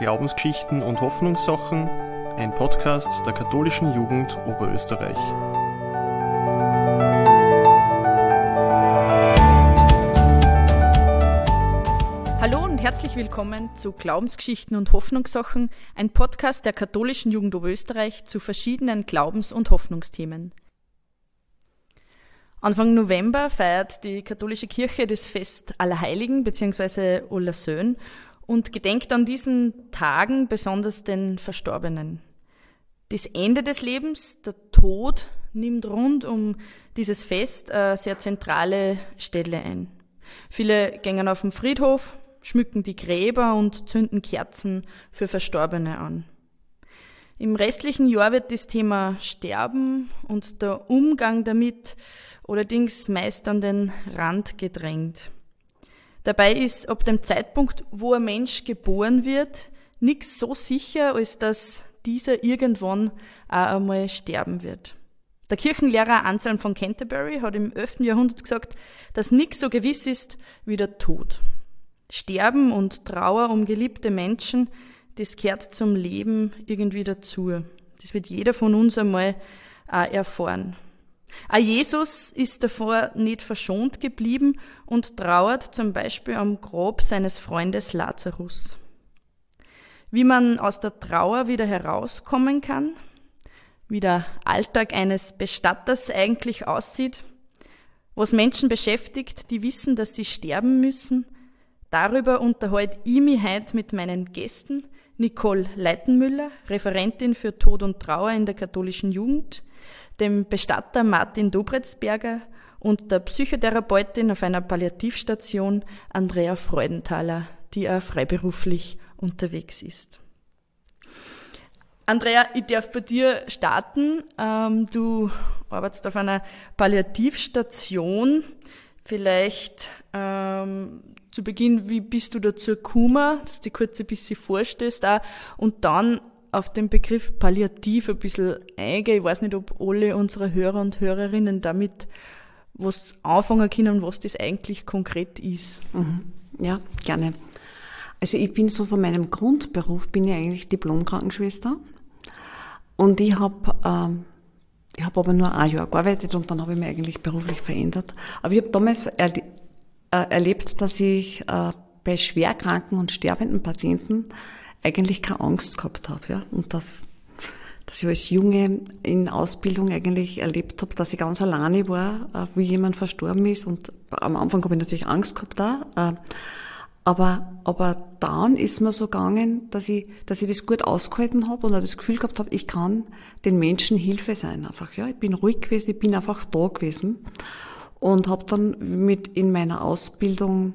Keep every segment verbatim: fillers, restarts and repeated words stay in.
Glaubensgeschichten und Hoffnungssachen, ein Podcast der katholischen Jugend Oberösterreich. Hallo und herzlich willkommen zu Glaubensgeschichten und Hoffnungssachen, ein Podcast der katholischen Jugend Oberösterreich zu verschiedenen Glaubens- und Hoffnungsthemen. Anfang November feiert die katholische Kirche das Fest Allerheiligen bzw. Allersöhn und gedenkt an diesen Tagen besonders den Verstorbenen. Das Ende des Lebens, der Tod, nimmt rund um dieses Fest eine sehr zentrale Stelle ein. Viele gehen auf den Friedhof, schmücken die Gräber und zünden Kerzen für Verstorbene an. Im restlichen Jahr wird das Thema Sterben und der Umgang damit allerdings meist an den Rand gedrängt. Dabei ist ab dem Zeitpunkt, wo ein Mensch geboren wird, nichts so sicher, als dass dieser irgendwann auch einmal sterben wird. Der Kirchenlehrer Anselm von Canterbury hat im elften Jahrhundert gesagt, dass nichts so gewiss ist wie der Tod. Sterben und Trauer um geliebte Menschen, das gehört zum Leben irgendwie dazu. Das wird jeder von uns einmal auch erfahren. Auch Jesus ist davor nicht verschont geblieben und trauert zum Beispiel am Grab seines Freundes Lazarus. Wie man aus der Trauer wieder herauskommen kann, wie der Alltag eines Bestatters eigentlich aussieht, was Menschen beschäftigt, die wissen, dass sie sterben müssen, darüber unterhalte ich mich heute mit meinen Gästen, Nicole Leitenmüller, Referentin für Tod und Trauer in der katholischen Jugend, dem Bestatter Martin Dobretzberger und der Psychotherapeutin auf einer Palliativstation Andrea Freudenthaler, die auch freiberuflich unterwegs ist. Andrea, ich darf bei dir starten. Ähm, du arbeitest auf einer Palliativstation. Vielleicht ähm, zu Beginn, wie bist du dazu gekommen, dass du dich kurz ein bisschen vorstellst auch, und dann auf den Begriff Palliativ ein bisschen eingehen. Ich weiß nicht, ob alle unsere Hörer und Hörerinnen damit was anfangen können, was das eigentlich konkret ist. Mhm. Ja, gerne. Also ich bin so von meinem Grundberuf, bin ich eigentlich Diplom-Krankenschwester und ich habe ähm, ich habe aber nur ein Jahr gearbeitet und dann habe ich mich eigentlich beruflich verändert. Aber ich habe damals erle- äh, erlebt, dass ich äh, bei schwerkranken und sterbenden Patienten eigentlich keine Angst gehabt habe, ja, und dass, dass ich als Junge in Ausbildung eigentlich erlebt habe, dass ich ganz alleine war, äh, wie jemand verstorben ist, und am Anfang habe ich natürlich Angst gehabt da, äh, aber, aber dann ist mir so gegangen, dass ich, dass ich das gut ausgehalten habe und auch das Gefühl gehabt habe, ich kann den Menschen Hilfe sein einfach, ja, ich bin ruhig gewesen, ich bin einfach da gewesen und habe dann mit in meiner Ausbildung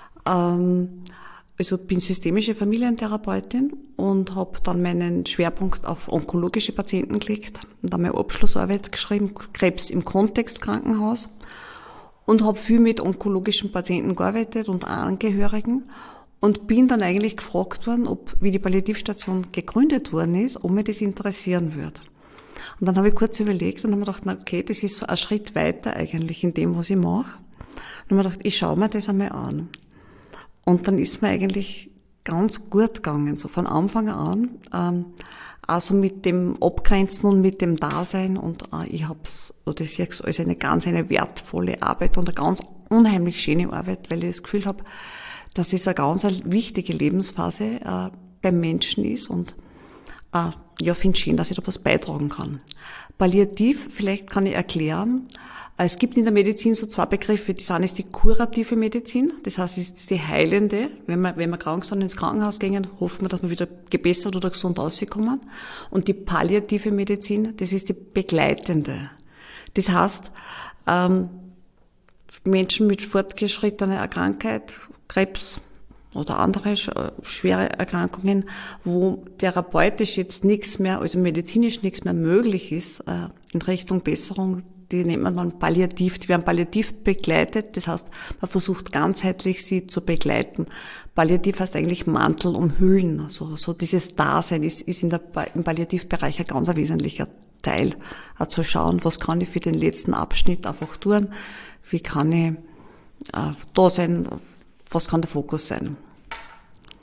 ähm, Also bin systemische Familientherapeutin und habe dann meinen Schwerpunkt auf onkologische Patienten gelegt und dann meine Abschlussarbeit geschrieben, Krebs im Kontext Krankenhaus, und habe viel mit onkologischen Patienten gearbeitet und Angehörigen und bin dann eigentlich gefragt worden, ob, wie die Palliativstation gegründet worden ist, ob mir das interessieren würde. Und dann habe ich kurz überlegt und habe mir gedacht, na okay, das ist so ein Schritt weiter eigentlich in dem, was ich mache. Und habe mir gedacht, ich schaue mir das einmal an. Und dann ist mir eigentlich ganz gut gegangen, so von Anfang an, ähm, also mit dem Abgrenzen und mit dem Dasein, und äh, ich hab's, oder ich sehe es als eine ganz eine wertvolle Arbeit und eine ganz unheimlich schöne Arbeit, weil ich das Gefühl habe, dass das eine ganz eine wichtige Lebensphase äh, beim Menschen ist, und äh, ja, finde es schön, dass ich da was beitragen kann. Palliativ, vielleicht kann ich erklären, es gibt in der Medizin so zwei Begriffe. Das eine ist die kurative Medizin, das heißt, es ist die heilende. Wenn wir, wenn wir krank sind, ins Krankenhaus gehen, hoffen wir, dass wir wieder gebessert oder gesund rauskommen. Und die palliative Medizin, das ist die begleitende. Das heißt, ähm, Menschen mit fortgeschrittener Krankheit, Krebs oder andere schwere Erkrankungen, wo therapeutisch jetzt nichts mehr, also medizinisch nichts mehr möglich ist, äh, in Richtung Besserung, die nennt man dann palliativ, die werden palliativ begleitet, das heißt, man versucht ganzheitlich sie zu begleiten. Palliativ heißt eigentlich Mantel umhüllen, also so dieses Dasein ist, ist in der, im Palliativbereich ein ganz wesentlicher Teil, auch zu schauen, was kann ich für den letzten Abschnitt einfach tun, wie kann ich äh, da sein, was kann der Fokus sein.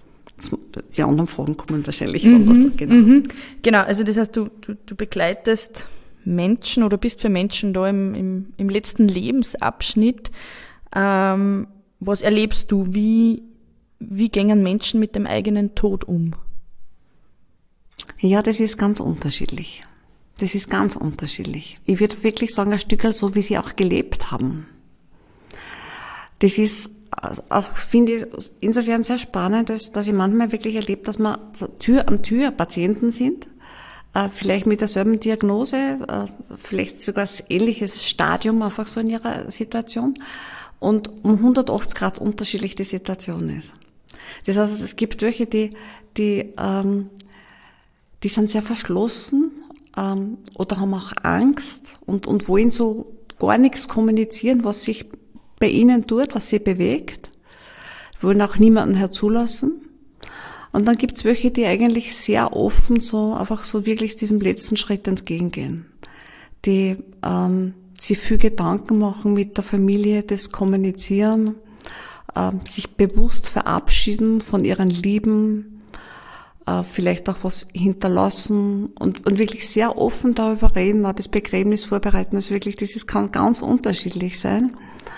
die anderen Fragen kommen wahrscheinlich dann. Mhm, was, genau. Mhm. Genau, also das heißt, du, du, du begleitest Menschen oder bist für Menschen da im, im, im letzten Lebensabschnitt. Ähm, was erlebst du? Wie, wie gehen Menschen mit dem eigenen Tod um? Ja, das ist ganz unterschiedlich. Das ist ganz unterschiedlich. Ich würde wirklich sagen, ein Stück so, wie sie auch gelebt haben. Das ist auch, finde ich, insofern sehr spannend, dass, dass ich manchmal wirklich erlebe, dass wir Tür an Tür Patienten sind, äh, vielleicht mit derselben Diagnose, äh, vielleicht sogar ein ähnliches Stadium einfach so in ihrer Situation und um hundertachtzig Grad unterschiedlich die Situation ist. Das heißt, es gibt welche, die, die, ähm, die sind sehr verschlossen, ähm, oder haben auch Angst und, und wollen so gar nichts kommunizieren, was sich bei ihnen tut, was sie bewegt, wollen auch niemanden herzulassen. Und dann gibt's welche, die eigentlich sehr offen so einfach so wirklich diesem letzten Schritt entgegengehen, die ähm, sich viel Gedanken machen mit der Familie, das Kommunizieren, ähm, sich bewusst verabschieden von ihren Lieben, äh, vielleicht auch was hinterlassen und, und wirklich sehr offen darüber reden, auch das Begräbnis vorbereiten. Also wirklich, das ist, kann ganz unterschiedlich sein.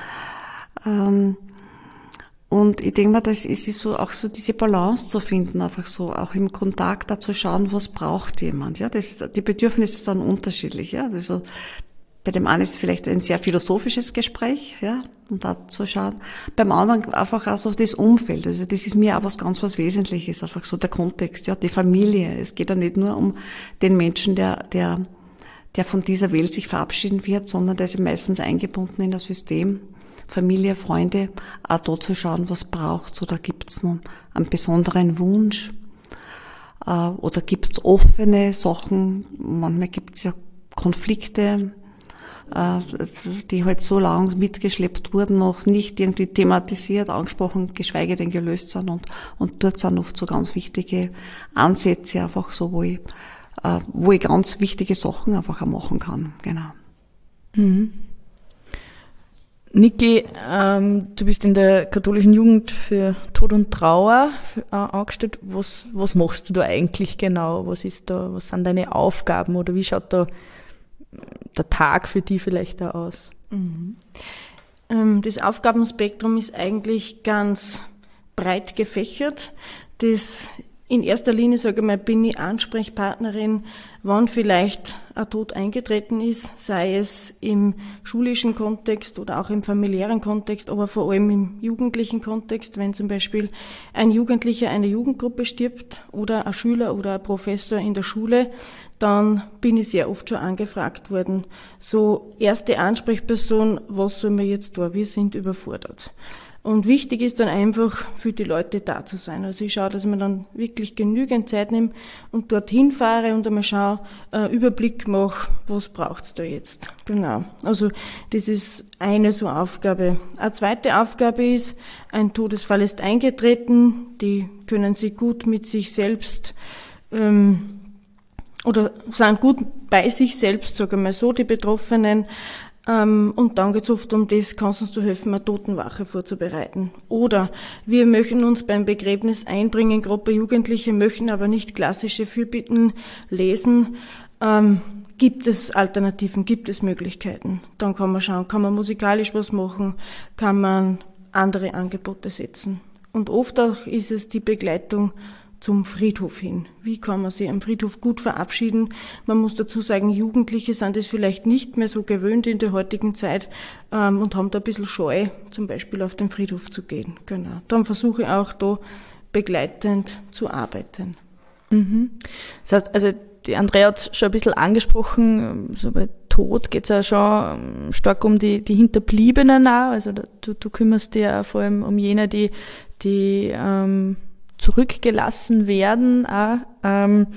Und ich denke mal, das ist so auch so diese Balance zu finden, einfach so auch im Kontakt da zu schauen, was braucht jemand. Ja, das ist, die Bedürfnisse sind unterschiedlich. Ja, also bei dem einen ist es vielleicht ein sehr philosophisches Gespräch, ja, und da zu schauen. Beim anderen einfach auch so das Umfeld. Also das ist mir auch was ganz was Wesentliches, einfach so der Kontext, ja, die Familie. Es geht ja nicht nur um den Menschen, der der der von dieser Welt sich verabschieden wird, sondern der ist meistens eingebunden in das System. Familie, Freunde, auch da zu schauen, was braucht's, oder gibt's noch einen besonderen Wunsch, äh, oder gibt's offene Sachen, manchmal gibt's ja Konflikte, äh, die halt so lange mitgeschleppt wurden, noch nicht irgendwie thematisiert, angesprochen, geschweige denn gelöst sind, und, und dort sind oft so ganz wichtige Ansätze einfach so, wo ich, äh, wo ich ganz wichtige Sachen einfach auch machen kann, genau. Mhm. Niki, ähm, du bist in der katholischen Jugend für Tod und Trauer für, äh, angestellt. Was, was machst du da eigentlich genau? Was ist da, was sind deine Aufgaben, oder wie schaut da der Tag für die vielleicht da aus? Mhm. Ähm, das Aufgabenspektrum ist eigentlich ganz breit gefächert. Das in erster Linie, sage ich mal, bin ich Ansprechpartnerin, wann vielleicht ein Tod eingetreten ist, sei es im schulischen Kontext oder auch im familiären Kontext, aber vor allem im jugendlichen Kontext, wenn zum Beispiel ein Jugendlicher einer Jugendgruppe stirbt oder ein Schüler oder ein Professor in der Schule, dann bin ich sehr oft schon angefragt worden. So, erste Ansprechperson, was soll man jetzt tun? Wir sind überfordert. Und wichtig ist dann einfach, für die Leute da zu sein. Also ich schaue, dass ich mir dann wirklich genügend Zeit nehme und dorthin fahre und einmal schaue, äh, Überblick mache, was braucht's da jetzt. Genau. Also das ist eine so Aufgabe. Eine zweite Aufgabe ist, ein Todesfall ist eingetreten. Die können Sie gut mit sich selbst ähm, oder sind gut bei sich selbst, sagen wir mal so, die Betroffenen. Um, und dann geht's oft um das, kannst uns du helfen, eine Totenwache vorzubereiten. Oder wir möchten uns beim Begräbnis einbringen, gerade bei Jugendlichen, möchten aber nicht klassische Fürbitten lesen. Um, gibt es Alternativen, gibt es Möglichkeiten? Dann kann man schauen, kann man musikalisch was machen, kann man andere Angebote setzen. Und oft auch ist es die Begleitung zum Friedhof hin. Wie kann man sich am Friedhof gut verabschieden? Man muss dazu sagen, Jugendliche sind es vielleicht nicht mehr so gewöhnt in der heutigen Zeit ähm, und haben da ein bisschen Scheu, zum Beispiel auf den Friedhof zu gehen. Genau. Dann versuche ich auch da begleitend zu arbeiten. Mhm. Das heißt, also die Andrea hat es schon ein bisschen angesprochen, so bei Tod geht es ja schon stark um die, die Hinterbliebenen auch. Also du, du kümmerst dich ja vor allem um jene, die, die ähm, zurückgelassen werden. Auch. Ähm,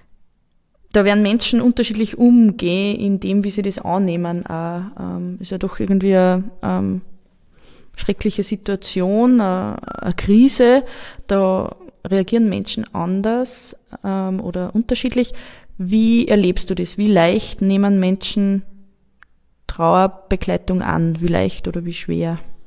da werden Menschen unterschiedlich umgehen, in dem, wie sie das annehmen. Auch. Ähm, ist ja doch irgendwie eine ähm, schreckliche Situation, eine, eine Krise. Da reagieren Menschen anders ähm, oder unterschiedlich. Wie erlebst du das? Wie leicht nehmen Menschen Trauerbegleitung an? Wie leicht oder wie schwer?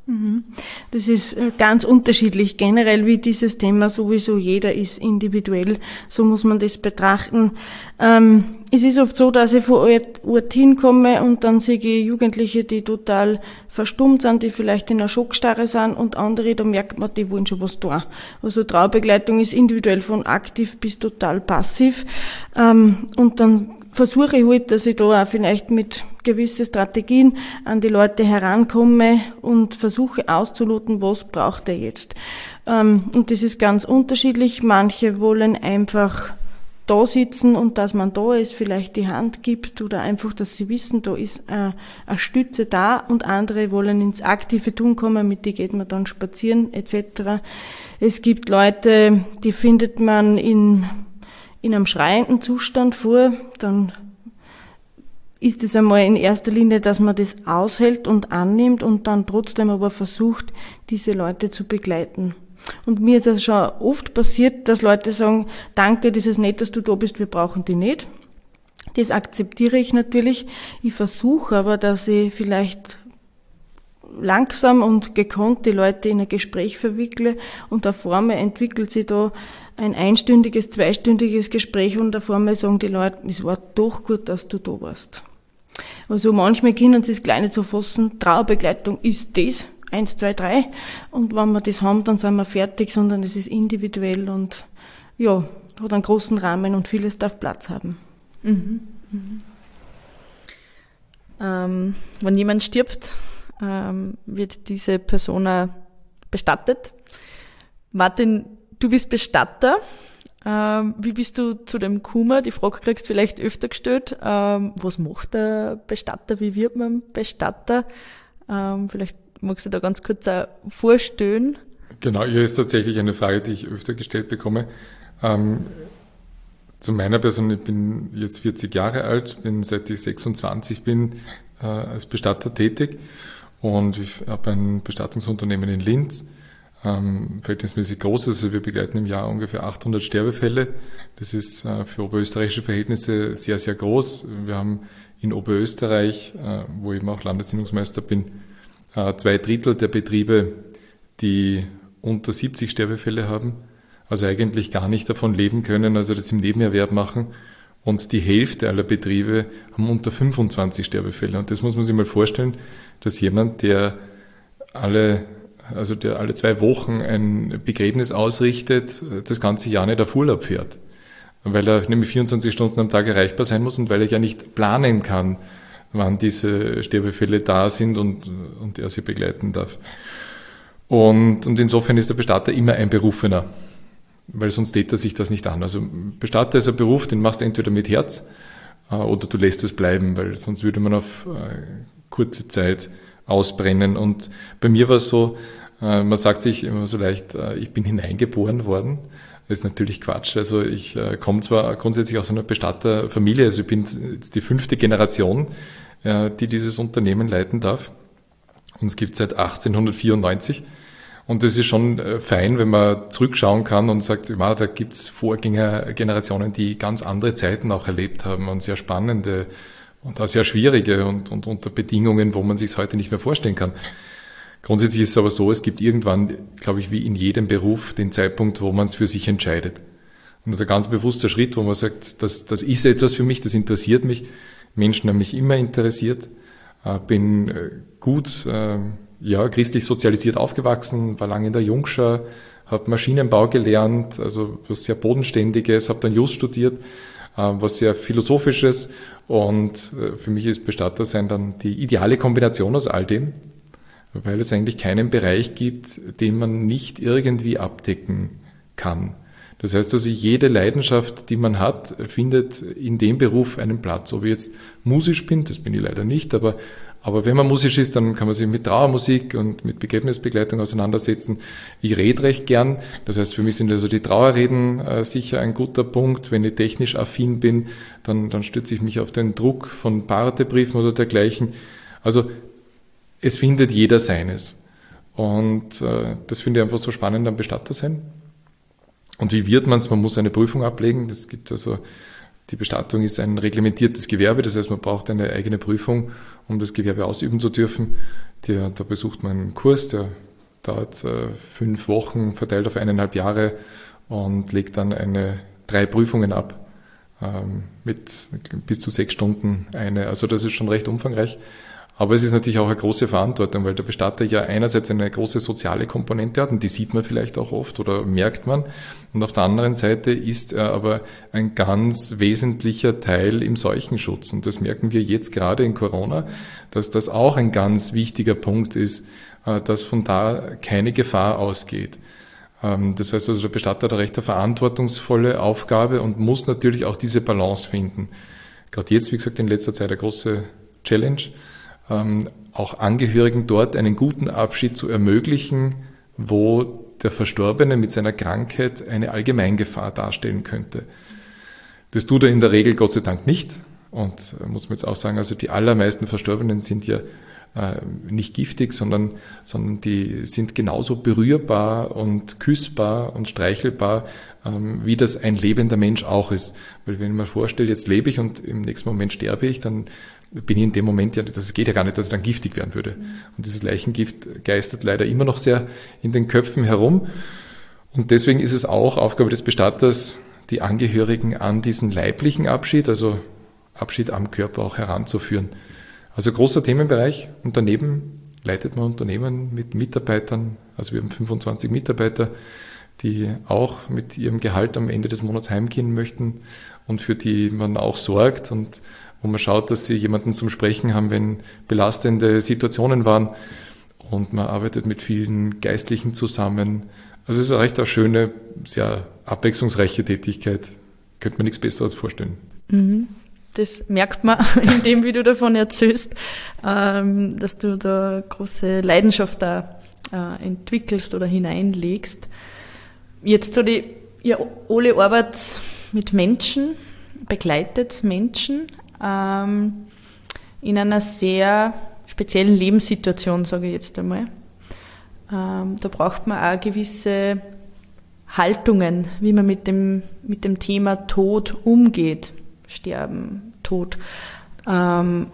Das ist ganz unterschiedlich. Generell wie dieses Thema sowieso, jeder ist individuell, so muss man das betrachten. Ähm, es ist oft so, dass ich von Ort, Ort hinkomme und dann sehe ich Jugendliche, die total verstummt sind, die vielleicht in einer Schockstarre sind, und andere, da merkt man, die wollen schon was tun. Also Traubegleitung ist individuell von aktiv bis total passiv. Ähm, und dann versuche ich halt, dass ich da auch vielleicht mit gewissen Strategien an die Leute herankomme und versuche auszuloten, was braucht er jetzt. Und das ist ganz unterschiedlich. Manche wollen einfach da sitzen und dass man da ist, vielleicht die Hand gibt oder einfach, dass sie wissen, da ist eine Stütze da, und andere wollen ins aktive Tun kommen, mit denen geht man dann spazieren et cetera. Es gibt Leute, die findet man in in einem schreienden Zustand vor, dann ist es einmal in erster Linie, dass man das aushält und annimmt und dann trotzdem aber versucht, diese Leute zu begleiten. Und mir ist es schon oft passiert, dass Leute sagen, danke, das ist nett, dass du da bist, wir brauchen dich nicht. Das akzeptiere ich natürlich. Ich versuche aber, dass ich vielleicht langsam und gekonnt die Leute in ein Gespräch verwickle, und auf einmal entwickelt sich da ein einstündiges, zweistündiges Gespräch, und auf einmal sagen die Leute, es war doch gut, dass du da warst. Also manchmal können sie es gleich nicht so fassen, Trauerbegleitung ist das, eins, zwei, drei, und wenn wir das haben, dann sind wir fertig, sondern es ist individuell und ja, hat einen großen Rahmen und vieles darf Platz haben. Mhm. Mhm. Ähm, wenn jemand stirbt, ähm, wird diese Person auch bestattet. Martin, du bist Bestatter. Ähm, wie bist du zu dem gekommen? Die Frage kriegst du vielleicht öfter gestellt. Ähm, was macht der Bestatter? Wie wird man Bestatter? Ähm, vielleicht magst du da ganz kurz auch vorstellen. Genau, hier ist tatsächlich eine Frage, die ich öfter gestellt bekomme. Ähm, zu meiner Person, ich bin jetzt vierzig Jahre alt, bin seit ich sechsundzwanzig bin äh, als Bestatter tätig, und ich habe ein Bestattungsunternehmen in Linz. Ähm, verhältnismäßig groß, also wir begleiten im Jahr ungefähr achthundert Sterbefälle. Das ist äh, für oberösterreichische Verhältnisse sehr, sehr groß. Wir haben in Oberösterreich, äh, wo ich eben auch Landessinnungsmeister bin, äh, zwei Drittel der Betriebe, die unter siebzig Sterbefälle haben, also eigentlich gar nicht davon leben können, also das im Nebenerwerb machen. Und die Hälfte aller Betriebe haben unter fünfundzwanzig Sterbefälle. Und das muss man sich mal vorstellen, dass jemand, der alle also der alle zwei Wochen ein Begräbnis ausrichtet, das ganze Jahr nicht auf Urlaub fährt, weil er nämlich vierundzwanzig Stunden am Tag erreichbar sein muss und weil er ja nicht planen kann, wann diese Sterbefälle da sind und, und er sie begleiten darf. Und, und insofern ist der Bestatter immer ein Berufener, weil sonst tät er sich das nicht an. Also Bestatter ist ein Beruf, den machst du entweder mit Herz oder du lässt es bleiben, weil sonst würde man auf kurze Zeit ausbrennen. Und bei mir war es so, äh, man sagt sich immer so leicht, äh, ich bin hineingeboren worden. Das ist natürlich Quatsch. Also ich äh, komme zwar grundsätzlich aus einer Bestatterfamilie, also ich bin jetzt die fünfte Generation, äh, die dieses Unternehmen leiten darf. Und es gibt seit achtzehnhundertvierundneunzig. Und das ist schon äh, fein, wenn man zurückschauen kann und sagt, ja, da gibt's Vorgängergenerationen, die ganz andere Zeiten auch erlebt haben und sehr spannende und auch sehr schwierige und, und unter Bedingungen, wo man sich es heute nicht mehr vorstellen kann. Grundsätzlich ist es aber so, es gibt irgendwann, glaube ich, wie in jedem Beruf den Zeitpunkt, wo man es für sich entscheidet. Und das ist ein ganz bewusster Schritt, wo man sagt, das, das ist etwas für mich, das interessiert mich. Menschen haben mich immer interessiert, äh, bin äh, gut, äh, ja, christlich sozialisiert aufgewachsen, war lange in der Jungschar, habe Maschinenbau gelernt, also was sehr Bodenständiges, habe dann Just studiert, was sehr Philosophisches, und für mich ist Bestattersein dann die ideale Kombination aus all dem, weil es eigentlich keinen Bereich gibt, den man nicht irgendwie abdecken kann. Das heißt also, jede Leidenschaft, die man hat, findet in dem Beruf einen Platz. Ob ich jetzt musisch bin, das bin ich leider nicht, aber Aber wenn man musisch ist, dann kann man sich mit Trauermusik und mit Begräbnisbegleitung auseinandersetzen. Ich rede recht gern. Das heißt, für mich sind also die Trauerreden äh, sicher ein guter Punkt. Wenn ich technisch affin bin, dann, dann stütze ich mich auf den Druck von Partebriefen oder dergleichen. Also es findet jeder seines. Und äh, das finde ich einfach so spannend am Bestattersein. Und wie wird man es? Man muss eine Prüfung ablegen. Das gibt also... Die Bestattung ist ein reglementiertes Gewerbe, das heißt, man braucht eine eigene Prüfung, um das Gewerbe ausüben zu dürfen. Der, da besucht man einen Kurs, der dauert äh, fünf Wochen, verteilt auf eineinhalb Jahre und legt dann eine, drei Prüfungen ab. Mit bis zu sechs Stunden eine. Also das ist schon recht umfangreich. Aber es ist natürlich auch eine große Verantwortung, weil der Bestatter ja einerseits eine große soziale Komponente hat und die sieht man vielleicht auch oft oder merkt man. Und auf der anderen Seite ist er aber ein ganz wesentlicher Teil im Seuchenschutz. Und das merken wir jetzt gerade in Corona, dass das auch ein ganz wichtiger Punkt ist, dass von da keine Gefahr ausgeht. Das heißt also, der Bestatter hat eine recht verantwortungsvolle Aufgabe und muss natürlich auch diese Balance finden. Gerade jetzt, wie gesagt, in letzter Zeit eine große Challenge, auch Angehörigen dort einen guten Abschied zu ermöglichen, wo der Verstorbene mit seiner Krankheit eine Allgemeingefahr darstellen könnte. Das tut er in der Regel Gott sei Dank nicht. Und muss man jetzt auch sagen, also die allermeisten Verstorbenen sind ja nicht giftig, sondern, sondern die sind genauso berührbar und küssbar und streichelbar, ähm, wie das ein lebender Mensch auch ist. Weil wenn ich mir vorstelle, jetzt lebe ich und im nächsten Moment sterbe ich, dann bin ich in dem Moment ja, das geht ja gar nicht, dass ich dann giftig werden würde. Und dieses Leichengift geistert leider immer noch sehr in den Köpfen herum. Und deswegen ist es auch Aufgabe des Bestatters, die Angehörigen an diesen leiblichen Abschied, also Abschied am Körper auch heranzuführen. Also großer Themenbereich und daneben leitet man Unternehmen mit Mitarbeitern, also wir haben fünfundzwanzig Mitarbeiter, die auch mit ihrem Gehalt am Ende des Monats heimgehen möchten und für die man auch sorgt und wo man schaut, dass sie jemanden zum Sprechen haben, wenn belastende Situationen waren und man arbeitet mit vielen Geistlichen zusammen. Also es ist eine recht eine schöne, sehr abwechslungsreiche Tätigkeit. Könnte man nichts Besseres vorstellen. Mhm. Das merkt man in dem, wie du davon erzählst, ähm, dass du da große Leidenschaft da äh, entwickelst oder hineinlegst. Jetzt so die, ihr alle arbeitet mit Menschen, begleitet Menschen ähm, in einer sehr speziellen Lebenssituation, sage ich jetzt einmal. Ähm, da braucht man auch gewisse Haltungen, wie man mit dem, mit dem Thema Tod umgeht. Sterben, Tod. Ähm,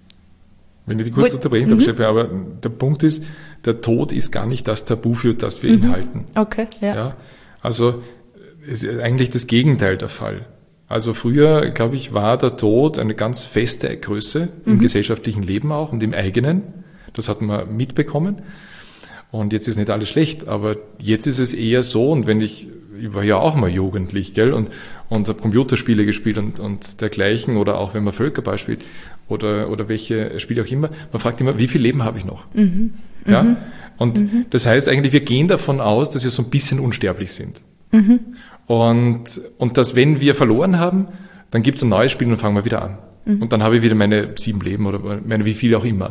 Wenn ich die kurz unterbrechen darf, Steffi, aber der Punkt ist, der Tod ist gar nicht das Tabu, für das wir ihn halten. Okay, ja. ja. Also es ist eigentlich das Gegenteil der Fall. Also früher, glaube ich, war der Tod eine ganz feste Größe im mhm. gesellschaftlichen Leben auch und im eigenen. Das hat man mitbekommen. Und jetzt ist nicht alles schlecht, aber jetzt ist es eher so, und wenn ich, ich war ja auch mal jugendlich, gell, und, und habe Computerspiele gespielt und, und dergleichen, oder auch wenn man Völkerball spielt, oder, oder welche Spiele auch immer, man fragt immer, wie viel Leben habe ich noch? Mhm. Ja? Mhm. Und mhm. das heißt eigentlich, wir gehen davon aus, dass wir so ein bisschen unsterblich sind. Mhm. Und, und dass, wenn wir verloren haben, dann gibt es ein neues Spiel und dann fangen wir wieder an. Mhm. Und dann habe ich wieder meine sieben Leben oder meine wie viel auch immer.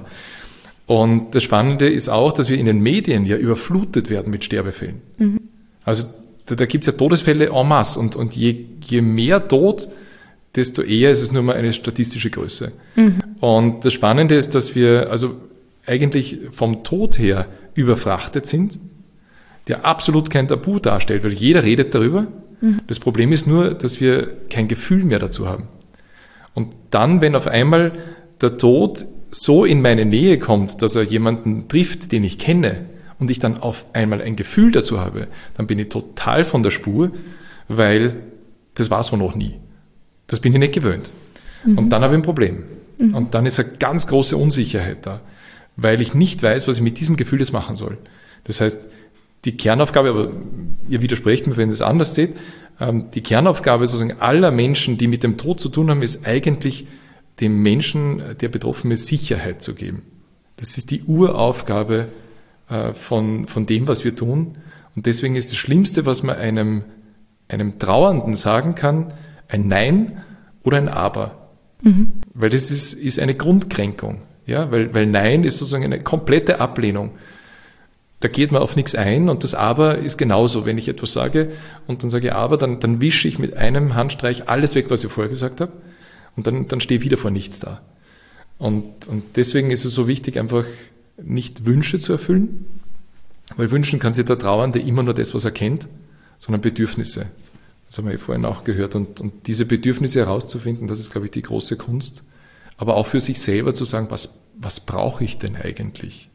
Und das Spannende ist auch, dass wir in den Medien ja überflutet werden mit Sterbefällen. Mhm. Also da, da gibt es ja Todesfälle en masse und, und je, je mehr Tod, desto eher ist es nur mal eine statistische Größe. Mhm. Und das Spannende ist, dass wir also eigentlich vom Tod her überfrachtet sind, der absolut kein Tabu darstellt, weil jeder redet darüber. Mhm. Das Problem ist nur, dass wir kein Gefühl mehr dazu haben. Und dann, wenn auf einmal der Tod so in meine Nähe kommt, dass er jemanden trifft, den ich kenne, und ich dann auf einmal ein Gefühl dazu habe, dann bin ich total von der Spur, weil das war so noch nie. Das bin ich nicht gewöhnt. Mhm. Und dann habe ich ein Problem. Mhm. Und dann ist eine ganz große Unsicherheit da, weil ich nicht weiß, was ich mit diesem Gefühl jetzt machen soll. Das heißt, die Kernaufgabe, aber ihr widersprecht mir, wenn ihr es anders seht, die Kernaufgabe sozusagen aller Menschen, die mit dem Tod zu tun haben, ist eigentlich, dem Menschen, der betroffen ist, Sicherheit zu geben. Das ist die Uraufgabe äh, von, von dem, was wir tun. Und deswegen ist das Schlimmste, was man einem, einem Trauernden sagen kann, ein Nein oder ein Aber. Mhm. Weil das ist, ist eine Grundkränkung. Ja? Weil, weil Nein ist sozusagen eine komplette Ablehnung. Da geht man auf nichts ein und das Aber ist genauso. Wenn ich etwas sage und dann sage ich Aber, dann, dann wische ich mit einem Handstreich alles weg, was ich vorher gesagt habe. Und dann, dann stehe ich wieder vor nichts da. Und, und deswegen ist es so wichtig, einfach nicht Wünsche zu erfüllen, weil wünschen kann sich der Trauernde immer nur das, was er kennt, sondern Bedürfnisse. Das haben wir ja vorhin auch gehört. Und, und diese Bedürfnisse herauszufinden, das ist, glaube ich, die große Kunst. Aber auch für sich selber zu sagen, was, was brauche ich denn eigentlich?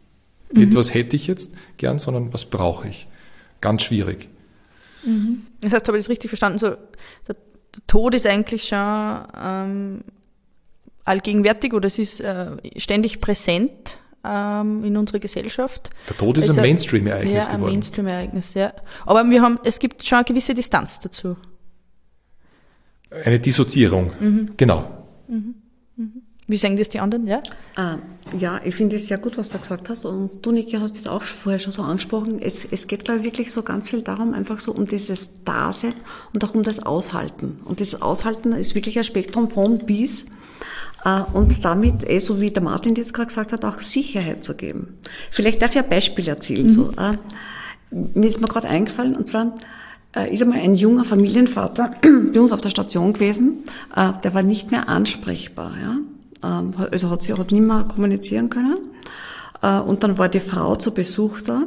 Mhm. Nicht, was hätte ich jetzt gern, sondern was brauche ich. Ganz schwierig. Mhm. Das heißt, habe ich das richtig verstanden? So, der, der Tod ist eigentlich schon ähm, allgegenwärtig oder es ist äh, ständig präsent ähm, in unserer Gesellschaft. Der Tod ist also, ein Mainstream-Ereignis ja, geworden. ein Mainstream-Ereignis, ja. Aber wir haben, es gibt schon eine gewisse Distanz dazu. Eine Dissoziierung, mhm. genau. Mhm. Mhm. Wie sehen das die anderen, ja? Ah, ja, ich finde es sehr gut, was du gesagt hast. Und du, Niki, hast das auch vorher schon so angesprochen. Es, es geht, glaube ich, wirklich so ganz viel darum, einfach so um dieses Dasein und auch um das Aushalten. Und das Aushalten ist wirklich ein Spektrum von bis. Und damit, eh, so wie der Martin jetzt gerade gesagt hat, auch Sicherheit zu geben. Vielleicht darf ich ein Beispiel erzählen. Mhm. So, äh, mir ist mir gerade eingefallen, und zwar äh, ist einmal ein junger Familienvater bei uns auf der Station gewesen, äh, der war nicht mehr ansprechbar. Ja? Ähm, also hat sie hat nicht mehr kommunizieren können. Äh, und dann war die Frau zu Besuch da.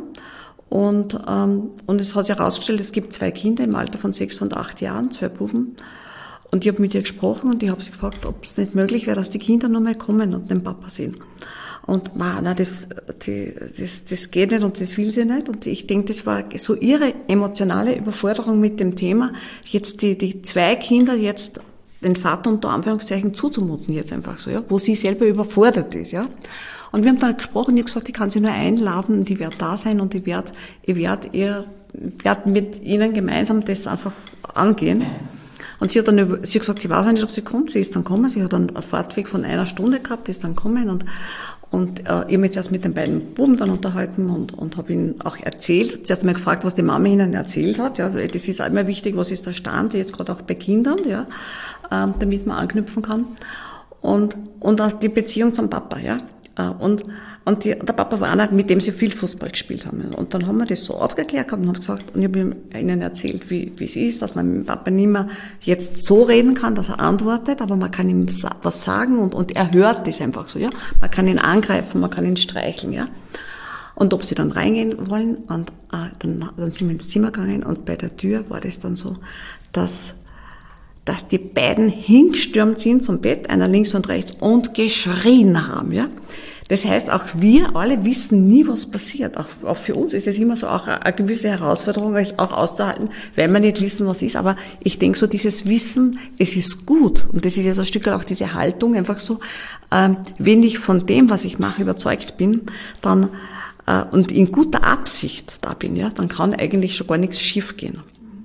Und, ähm, und es hat sich herausgestellt, es gibt zwei Kinder im Alter von sechs und acht Jahren, zwei Buben. Und ich habe mit ihr gesprochen und ich habe sie gefragt, ob es nicht möglich wäre, dass die Kinder noch mal kommen und den Papa sehen. Und man, nein, das, die, das, das geht nicht und das will sie nicht. Und ich denke, das war so ihre emotionale Überforderung mit dem Thema, jetzt die, die zwei Kinder jetzt den Vater unter Anführungszeichen zuzumuten jetzt einfach so, ja, wo sie selber überfordert ist, ja. Und wir haben dann gesprochen, ich habe gesagt, ich kann sie nur einladen und ich werde da sein und ich werde, ich werde ihr, werde mit ihnen gemeinsam das einfach angehen. Und sie hat dann über, sie hat gesagt, sie weiß nicht, ob sie kommt. Sie ist dann gekommen. Sie hat dann einen Fahrtweg von einer Stunde gehabt, ist dann gekommen und, und, äh, ich habe mich zuerst mit den beiden Buben dann unterhalten und, und habe ihnen auch erzählt. Zuerst einmal gefragt, was die Mama ihnen erzählt hat, ja. Das ist auch immer wichtig, was ist der Stand, jetzt gerade auch bei Kindern, ja, ähm, damit man anknüpfen kann. Und, und auch die Beziehung zum Papa, ja. Und, und die, der Papa war einer, mit dem sie viel Fußball gespielt haben. Und dann haben wir das so abgeklärt und haben gesagt, und ich habe ihnen erzählt, wie, wie es ist, dass man mit dem Papa nicht mehr jetzt so reden kann, dass er antwortet, aber man kann ihm was sagen und, und er hört das einfach so, ja. Man kann ihn angreifen, man kann ihn streicheln, ja. Und ob sie dann reingehen wollen, und äh, dann, dann sind wir ins Zimmer gegangen und bei der Tür war das dann so, dass dass die beiden hingestürmt sind zum Bett, einer links und rechts, und geschrien haben, ja. Das heißt, auch wir alle wissen nie, was passiert. Auch, auch für uns ist es immer so auch eine, eine gewisse Herausforderung, es auch auszuhalten, weil wir nicht wissen, was ist. Aber ich denke so, dieses Wissen, es ist gut. Und das ist jetzt ein Stück auch diese Haltung, einfach so, ähm, wenn ich von dem, was ich mache, überzeugt bin, dann, äh, und in guter Absicht da bin, ja, dann kann eigentlich schon gar nichts schief gehen.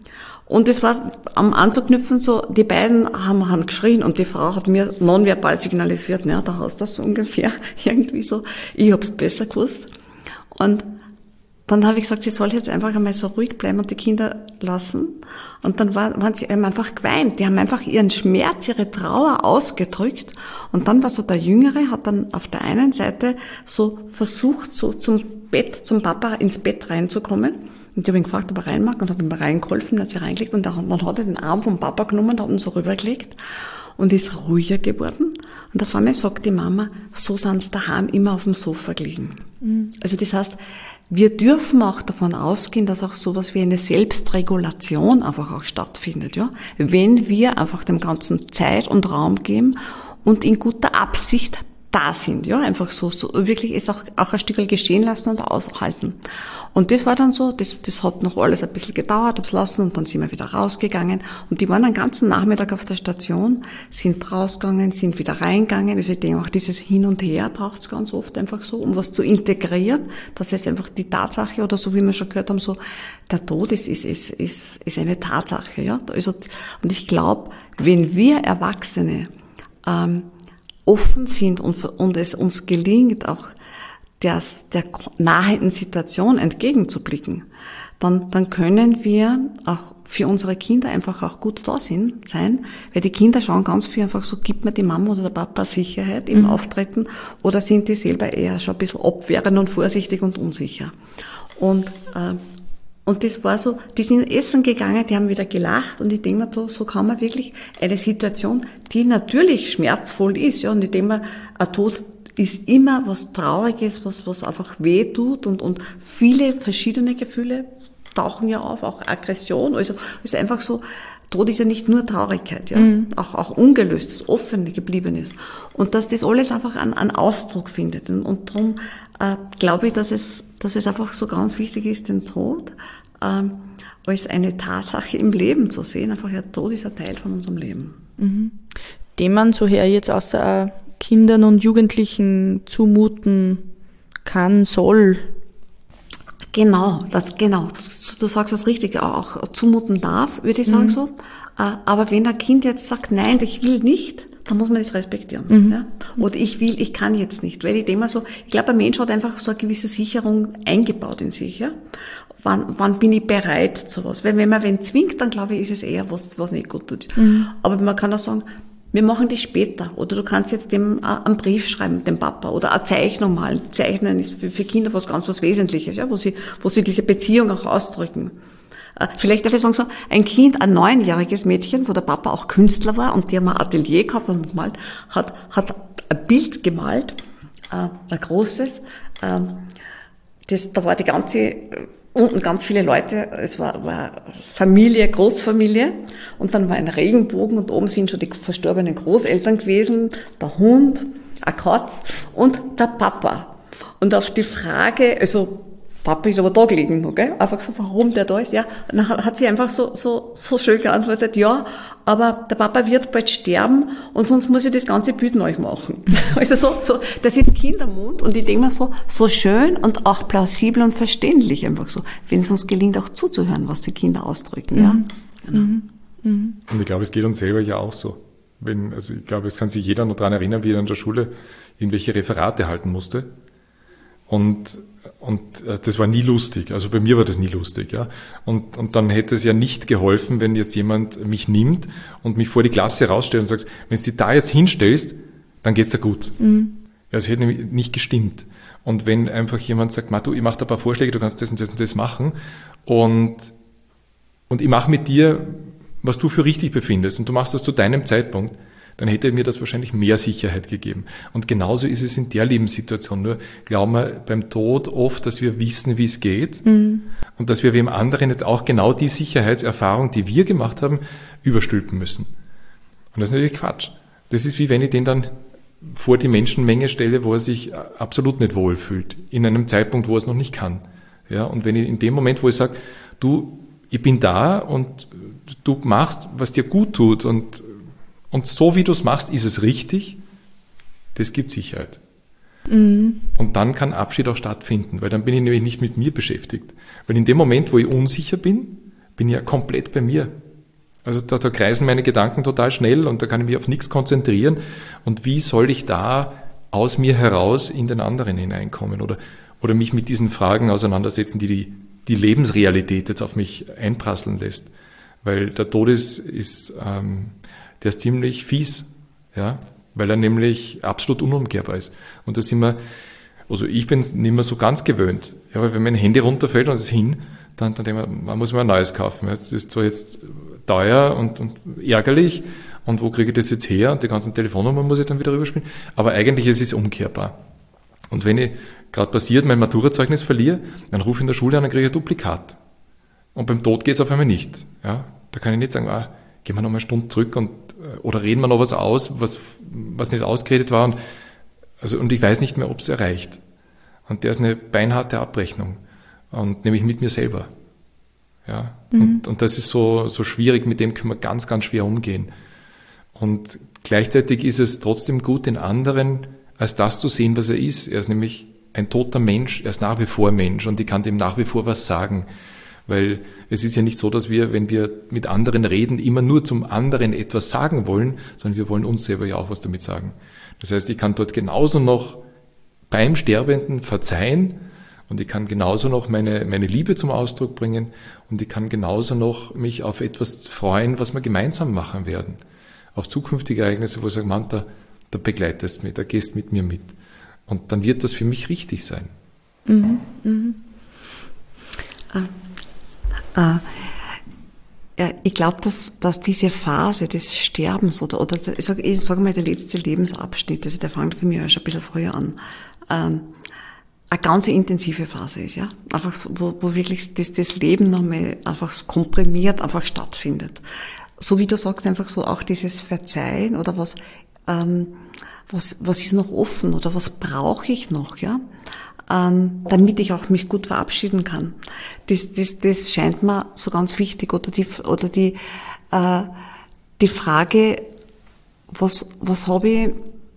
Und es war am Anzuknüpfen so, die beiden haben, haben geschrien und die Frau hat mir nonverbal signalisiert, ja, da hast du das so ungefähr, irgendwie so. Ich hab's besser gewusst. Und dann habe ich gesagt, sie soll jetzt einfach einmal so ruhig bleiben und die Kinder lassen. Und dann war, waren sie einfach geweint. Die haben einfach ihren Schmerz, ihre Trauer ausgedrückt. Und dann war so der Jüngere, hat dann auf der einen Seite so versucht, so zum Bett, zum Papa ins Bett reinzukommen. Und ich habe ihn gefragt, ob er rein mag, und habe ihm reingeholfen, hat sie reingelegt, und dann hat er den Arm vom Papa genommen und hat ihn so rübergelegt und ist ruhiger geworden. Und auf einmal sagt die Mama, so sind sie daheim immer auf dem Sofa gelegen. Mhm. Also das heißt, wir dürfen auch davon ausgehen, dass auch sowas wie eine Selbstregulation einfach auch stattfindet, ja. Wenn wir einfach dem Ganzen Zeit und Raum geben und in guter Absicht da sind, ja, einfach so, so wirklich es auch, auch ein Stück geschehen lassen und aushalten. Und das war dann so, das, das hat noch alles ein bisschen gedauert, hab's lassen, und dann sind wir wieder rausgegangen, und die waren den ganzen Nachmittag auf der Station, sind rausgegangen, sind wieder reingegangen. Also ich denke auch, dieses Hin und Her braucht's ganz oft einfach so, um was zu integrieren, dass es einfach die Tatsache, oder so wie wir schon gehört haben, so, der Tod ist, ist, ist, ist, ist eine Tatsache, ja. Also, und ich glaube, wenn wir Erwachsene, ähm, offen sind und, und es uns gelingt, auch der, der nahenden Situation entgegenzublicken, dann, dann können wir auch für unsere Kinder einfach auch gut da sind, sein, weil die Kinder schauen ganz viel einfach so, gibt mir die Mama oder der Papa Sicherheit im mhm. Auftreten, oder sind die selber eher schon ein bisschen abwehrend und vorsichtig und unsicher. Und, äh, Und das war so, die sind essen gegangen, die haben wieder gelacht, und ich denke mir, so kann man wirklich eine Situation, die natürlich schmerzvoll ist, ja, und ich denke mir, ein Tod ist immer was Trauriges, was, was einfach weh tut, und, und viele verschiedene Gefühle tauchen ja auf, auch Aggression, also, also einfach so, Tod ist ja nicht nur Traurigkeit, ja, mhm. auch, auch Ungelöstes, Offene, Gebliebenes. Und dass das alles einfach einen, einen Ausdruck findet. Und, und darum äh, glaube ich, dass es, dass es einfach so ganz wichtig ist, den Tod ähm, als eine Tatsache im Leben zu sehen. Einfach, ja, Tod ist ein Teil von unserem Leben. Mhm. Dem man so her jetzt außer Kindern und Jugendlichen zumuten kann, soll. Genau, das, genau. Du sagst das richtig, auch zumuten darf, würde ich sagen mhm. so. Aber wenn ein Kind jetzt sagt, nein, ich will nicht, dann muss man das respektieren. Mhm. Ja? Oder ich will, ich kann jetzt nicht. Weil ich denke mal so, ich glaube, ein Mensch hat einfach so eine gewisse Sicherung eingebaut in sich. Ja? Wann, wann bin ich bereit zu was? Weil wenn man wen zwingt, dann glaube ich, ist es eher was, was nicht gut tut. Mhm. Aber man kann auch sagen, wir machen das später. Oder du kannst jetzt dem einen Brief schreiben, dem Papa, oder eine Zeichnung malen. Zeichnen ist für, für Kinder was ganz was Wesentliches, ja, wo sie, wo sie diese Beziehung auch ausdrücken. Vielleicht darf ich sagen so, ein Kind, ein neunjähriges Mädchen, wo der Papa auch Künstler war und die haben ein Atelier gehabt und gemalt, hat, hat ein Bild gemalt, äh, ein großes, äh, das, da war die ganze, unten ganz viele Leute, es war, war Familie, Großfamilie, und dann war ein Regenbogen und oben sind schon die verstorbenen Großeltern gewesen, der Hund, eine Katz und der Papa. Und auf die Frage, also Papa ist aber da gelegen, okay? Einfach so, warum der da ist, ja. Und dann hat sie einfach so, so, so schön geantwortet, ja, aber der Papa wird bald sterben und sonst muss ich das ganze Bild neu machen. Also so, so, das ist Kindermund und ich denke mir so, so schön und auch plausibel und verständlich einfach so, wenn es uns gelingt, auch zuzuhören, was die Kinder ausdrücken, ja. Mhm. Genau. Mhm. Mhm. Und ich glaube, es geht uns selber ja auch so. Wenn, also ich glaube, es kann sich jeder noch daran erinnern, wie er in der Schule irgendwelche Referate halten musste. Und Und das war nie lustig. Also bei mir war das nie lustig, ja. Und, und dann hätte es ja nicht geholfen, wenn jetzt jemand mich nimmt und mich vor die Klasse rausstellt und sagt, wenn du dich da jetzt hinstellst, dann geht's dir gut. Mhm. Ja, es hätte nämlich nicht gestimmt. Und wenn einfach jemand sagt, du, ich mache da ein paar Vorschläge, du kannst das und das und das machen und, und ich mache mit dir, was du für richtig befindest und du machst das zu deinem Zeitpunkt, dann hätte mir das wahrscheinlich mehr Sicherheit gegeben. Und genauso ist es in der Lebenssituation. Nur glauben wir beim Tod oft, dass wir wissen, wie es geht mhm. und dass wir wem anderen jetzt auch genau die Sicherheitserfahrung, die wir gemacht haben, überstülpen müssen. Und das ist natürlich Quatsch. Das ist wie wenn ich den dann vor die Menschenmenge stelle, wo er sich absolut nicht wohlfühlt, in einem Zeitpunkt, wo er es noch nicht kann. Ja, und wenn ich in dem Moment, wo ich sage, du, ich bin da und du machst, was dir gut tut und Und so wie du es machst, ist es richtig, das gibt Sicherheit. Mhm. Und dann kann Abschied auch stattfinden, weil dann bin ich nämlich nicht mit mir beschäftigt. Weil in dem Moment, wo ich unsicher bin, bin ich ja komplett bei mir. Also da, da kreisen meine Gedanken total schnell und da kann ich mich auf nichts konzentrieren. Und wie soll ich da aus mir heraus in den anderen hineinkommen oder, oder mich mit diesen Fragen auseinandersetzen, die, die die Lebensrealität jetzt auf mich einprasseln lässt? Weil der Tod ist... ist ähm, der ist ziemlich fies, ja, weil er nämlich absolut unumkehrbar ist. Und da sind wir, also ich bin nicht mehr so ganz gewöhnt, ja, weil wenn mein Handy runterfällt und es ist hin, dann, dann denke ich mir, man muss mir ein neues kaufen. Das ist zwar jetzt teuer und, und ärgerlich und wo kriege ich das jetzt her und die ganzen Telefonnummern muss ich dann wieder rüberspielen, aber eigentlich ist es umkehrbar. Und wenn ich gerade passiert, mein Maturazeugnis verliere, dann rufe ich in der Schule an und kriege ein Duplikat. Und beim Tod geht es auf einmal nicht. Ja, da kann ich nicht sagen, ah, gehen wir noch mal eine Stunde zurück und, oder reden wir noch was aus, was, was nicht ausgeredet war. Und, also, und ich weiß nicht mehr, ob es erreicht. Und der ist eine beinharte Abrechnung. Und nämlich mit mir selber. Ja. Mhm. Und, und das ist so, so schwierig, mit dem können wir ganz, ganz schwer umgehen. Und gleichzeitig ist es trotzdem gut, den anderen als das zu sehen, was er ist. Er ist nämlich ein toter Mensch, er ist nach wie vor Mensch und ich kann dem nach wie vor was sagen. Weil es ist ja nicht so, dass wir, wenn wir mit anderen reden, immer nur zum anderen etwas sagen wollen, sondern wir wollen uns selber ja auch was damit sagen. Das heißt, ich kann dort genauso noch beim Sterbenden verzeihen und ich kann genauso noch meine, meine Liebe zum Ausdruck bringen und ich kann genauso noch mich auf etwas freuen, was wir gemeinsam machen werden. Auf zukünftige Ereignisse, wo ich sage, Mann, da, da begleitest du mich, da gehst mit mir mit. Und dann wird das für mich richtig sein. Mhm. Mhm. Ah. Ich glaube, dass, dass diese Phase des Sterbens oder, oder ich sage ich sag mal, der letzte Lebensabschnitt, also der fängt für mich auch schon ein bisschen früher an, ähm, eine ganz intensive Phase ist, ja. Einfach, wo, wo wirklich das, das Leben nochmal einfach komprimiert einfach stattfindet. so wie du sagst, einfach so auch dieses Verzeihen oder was, ähm, was, was ist noch offen oder was brauche ich noch, ja, ähm, damit ich auch mich gut verabschieden kann. Das, das, das scheint mir so ganz wichtig oder die, oder die, äh, die Frage, was, was habe ich,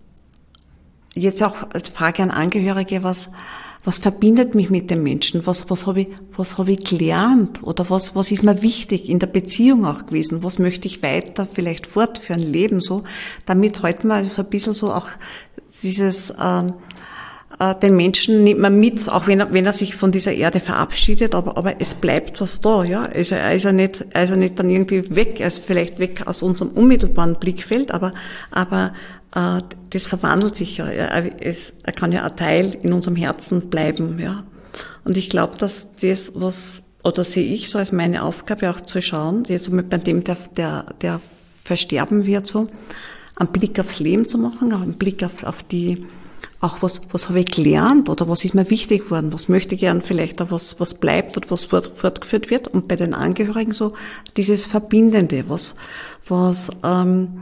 jetzt auch die Frage an Angehörige, was, was verbindet mich mit dem Menschen? Was, was habe ich, was habe ich gelernt? Oder was, was ist mir wichtig in der Beziehung auch gewesen? Was möchte ich weiter vielleicht fortführen, leben so? Damit halten wir also so ein bisschen so auch dieses, ähm, äh, den Menschen nimmt man mit, auch wenn er, wenn er sich von dieser Erde verabschiedet, aber, aber es bleibt was da, ja. Also, er ist ja nicht, er ist ja nicht dann irgendwie weg, er ist vielleicht weg aus unserem unmittelbaren Blickfeld, aber, aber, das verwandelt sich ja. Er, ist, er kann ja ein Teil in unserem Herzen bleiben, ja. Und ich glaube, dass das, was, oder sehe ich so als meine Aufgabe auch zu schauen, jetzt bei dem, der, der, der versterben wird, so, einen Blick aufs Leben zu machen, auch einen Blick auf, auf die, auch was, was habe ich gelernt oder was ist mir wichtig geworden, was möchte ich gern vielleicht auch was, was bleibt oder was fort, fortgeführt wird. Und bei den Angehörigen so dieses Verbindende, was, was, ähm,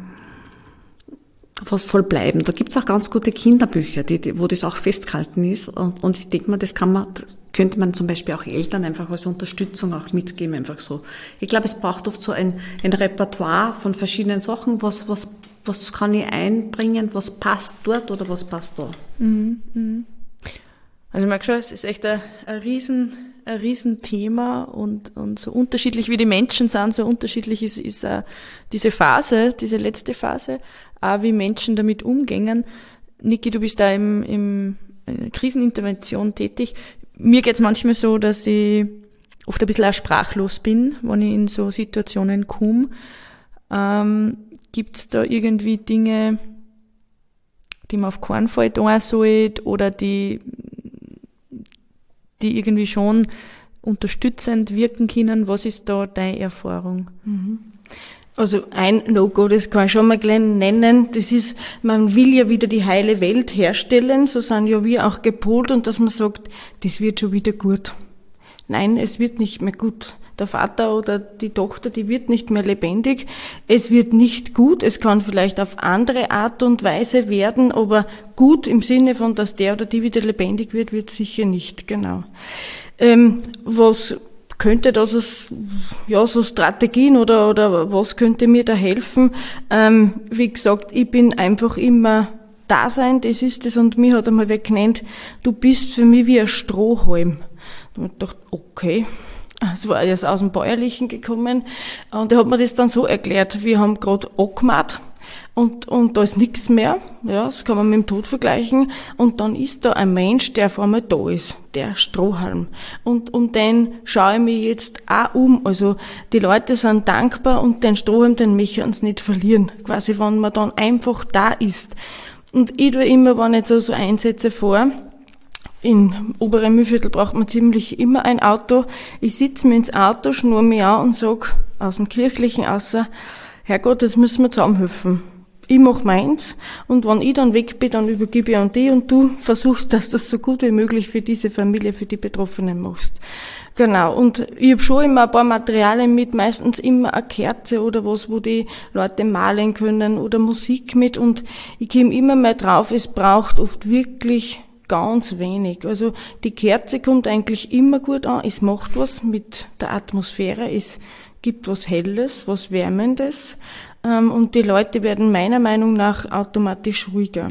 was soll bleiben? Da gibt's auch ganz gute Kinderbücher, die, die, wo das auch festgehalten ist. Und, und ich denke mal, das kann man, das könnte man zum Beispiel auch Eltern einfach als Unterstützung auch mitgeben, einfach so. Ich glaube, es braucht oft so ein, ein Repertoire von verschiedenen Sachen. Was, was, was kann ich einbringen? Was passt dort oder was passt da? Mhm, mhm. Also ich merke schon, es ist echt ein, ein riesen, ein Riesenthema und, und so unterschiedlich wie die Menschen sind, so unterschiedlich ist, ist uh, diese Phase, diese letzte Phase, auch wie Menschen damit umgehen. Niki, du bist da im, im in Krisenintervention tätig. Mir geht's manchmal so, dass ich oft ein bisschen auch sprachlos bin, wenn ich in so Situationen komme. Ähm, gibt's da irgendwie Dinge, die man auf keinen Fall tun sollte oder die die irgendwie schon unterstützend wirken können. Was ist da deine Erfahrung? Also ein No-Go, das kann ich schon mal gleich nennen, das ist, man will ja wieder die heile Welt herstellen, so sind ja wir auch gepolt und dass man sagt, das wird schon wieder gut. Nein, es wird nicht mehr gut. Der Vater oder die Tochter, die wird nicht mehr lebendig. Es wird nicht gut. Es kann vielleicht auf andere Art und Weise werden, aber gut im Sinne von, dass der oder die wieder lebendig wird, wird sicher nicht, genau. Ähm, was könnte das, als, ja, so Strategien oder, oder was könnte mir da helfen? Ähm, wie gesagt, ich bin einfach immer da sein, das ist es, und mir hat einmal wer genannt, du bist für mich wie ein Strohhalm. Und ich dachte, okay. Es war erst aus dem Bäuerlichen gekommen und er hat mir das dann so erklärt, wir haben gerade angemacht und, und da ist nichts mehr, ja, das kann man mit dem Tod vergleichen, und dann ist da ein Mensch, der auf einmal da ist, der Strohhalm, und um den schaue ich mich jetzt auch um, also die Leute sind dankbar und den Strohhalm, den möchten wir uns nicht verlieren, quasi wenn man dann einfach da ist. Und ich tue immer, wenn ich so, so Einsätze vor, in oberen Mühlviertel braucht man ziemlich immer ein Auto. Ich sitze mir ins Auto, schnurre mich an und sag aus dem Kirchlichen außer, Herrgott, jetzt müssen wir zusammenhelfen. Ich mach meins und wenn ich dann weg bin, dann übergebe ich an die und du versuchst, dass das so gut wie möglich für diese Familie, für die Betroffenen machst. Genau, und ich habe schon immer ein paar Materialien mit, meistens immer eine Kerze oder was, wo die Leute malen können oder Musik mit, und ich komme immer mal drauf, es braucht oft wirklich ganz wenig. Also die Kerze kommt eigentlich immer gut an. Es macht was mit der Atmosphäre. Es gibt was Helles, was Wärmendes. Und die Leute werden meiner Meinung nach automatisch ruhiger.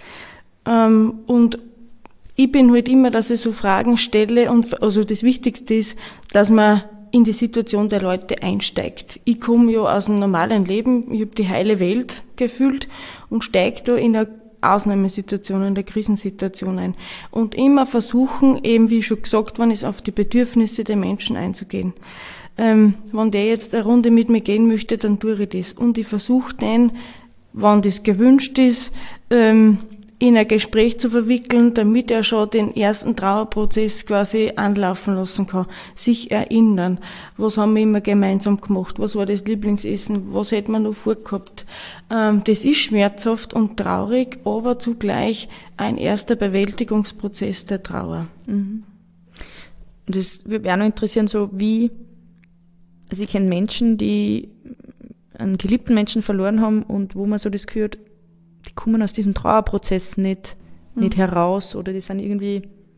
Und ich bin halt immer, dass ich so Fragen stelle, und also das Wichtigste ist, dass man in die Situation der Leute einsteigt. Ich komme ja aus dem normalen Leben, ich habe die heile Welt gefühlt und steige da in eine Ausnahmesituationen, in der Krisensituation ein. Und immer versuchen, eben wie schon gesagt worden ist, auf die Bedürfnisse der Menschen einzugehen. Ähm, wenn der jetzt eine Runde mit mir gehen möchte, dann tue ich das. Und ich versuche den, wenn das gewünscht ist, ähm, in ein Gespräch zu verwickeln, damit er schon den ersten Trauerprozess quasi anlaufen lassen kann. Sich erinnern. Was haben wir immer gemeinsam gemacht? Was war das Lieblingsessen? Was hätte man noch vorgehabt? Ähm, das ist schmerzhaft und traurig, aber zugleich ein erster Bewältigungsprozess der Trauer. Mhm. Und das würde mich auch noch interessieren, so wie, also ich kenne Menschen, die einen geliebten Menschen verloren haben und wo man so das Gefühl hat, die kommen aus diesem Trauerprozess nicht, mhm. nicht heraus oder die sind irgendwie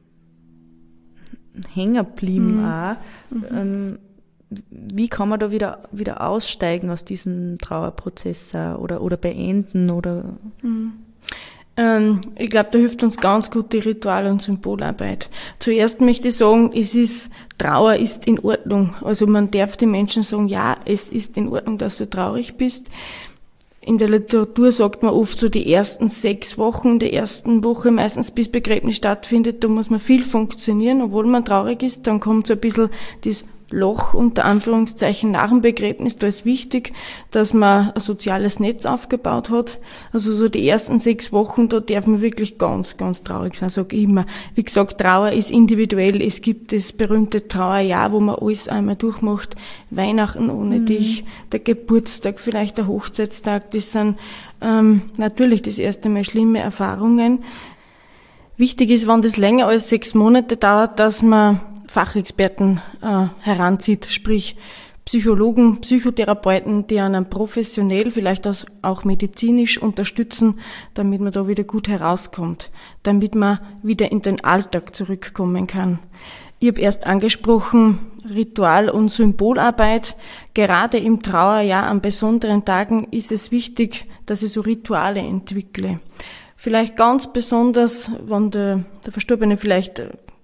hängen geblieben Mhm. auch. Mhm. Ähm, wie kann man da wieder, wieder aussteigen aus diesem Trauerprozess auch oder, oder beenden oder... Mhm. Ähm, ich glaube, da hilft uns ganz gut die Ritual- und Symbolarbeit. Zuerst möchte ich sagen, es ist, Trauer ist in Ordnung. Also man darf den Menschen sagen, ja, es ist in Ordnung, dass du traurig bist. In der Literatur sagt man oft so die ersten sechs Wochen, der ersten Woche, meistens bis Begräbnis stattfindet, da muss man viel funktionieren, obwohl man traurig ist. Dann kommt so ein bisschen das Loch unter Anführungszeichen nach dem Begräbnis. Da ist wichtig, dass man ein soziales Netz aufgebaut hat. Also so die ersten sechs Wochen, da darf man wirklich ganz, ganz traurig sein, sage ich immer. Wie gesagt, Trauer ist individuell. Es gibt das berühmte Trauerjahr, wo man alles einmal durchmacht. Weihnachten ohne Mhm. dich, der Geburtstag, vielleicht der Hochzeitstag. Das sind ähm, natürlich das erste Mal schlimme Erfahrungen. Wichtig ist, wenn das länger als sechs Monate dauert, dass man Fachexperten äh, heranzieht, sprich Psychologen, Psychotherapeuten, die einen professionell, vielleicht auch medizinisch unterstützen, damit man da wieder gut herauskommt, damit man wieder in den Alltag zurückkommen kann. Ich habe erst angesprochen, Ritual- und Symbolarbeit. Gerade im Trauerjahr an besonderen Tagen ist es wichtig, dass ich so Rituale entwickle. Vielleicht ganz besonders, wenn der, der Verstorbene vielleicht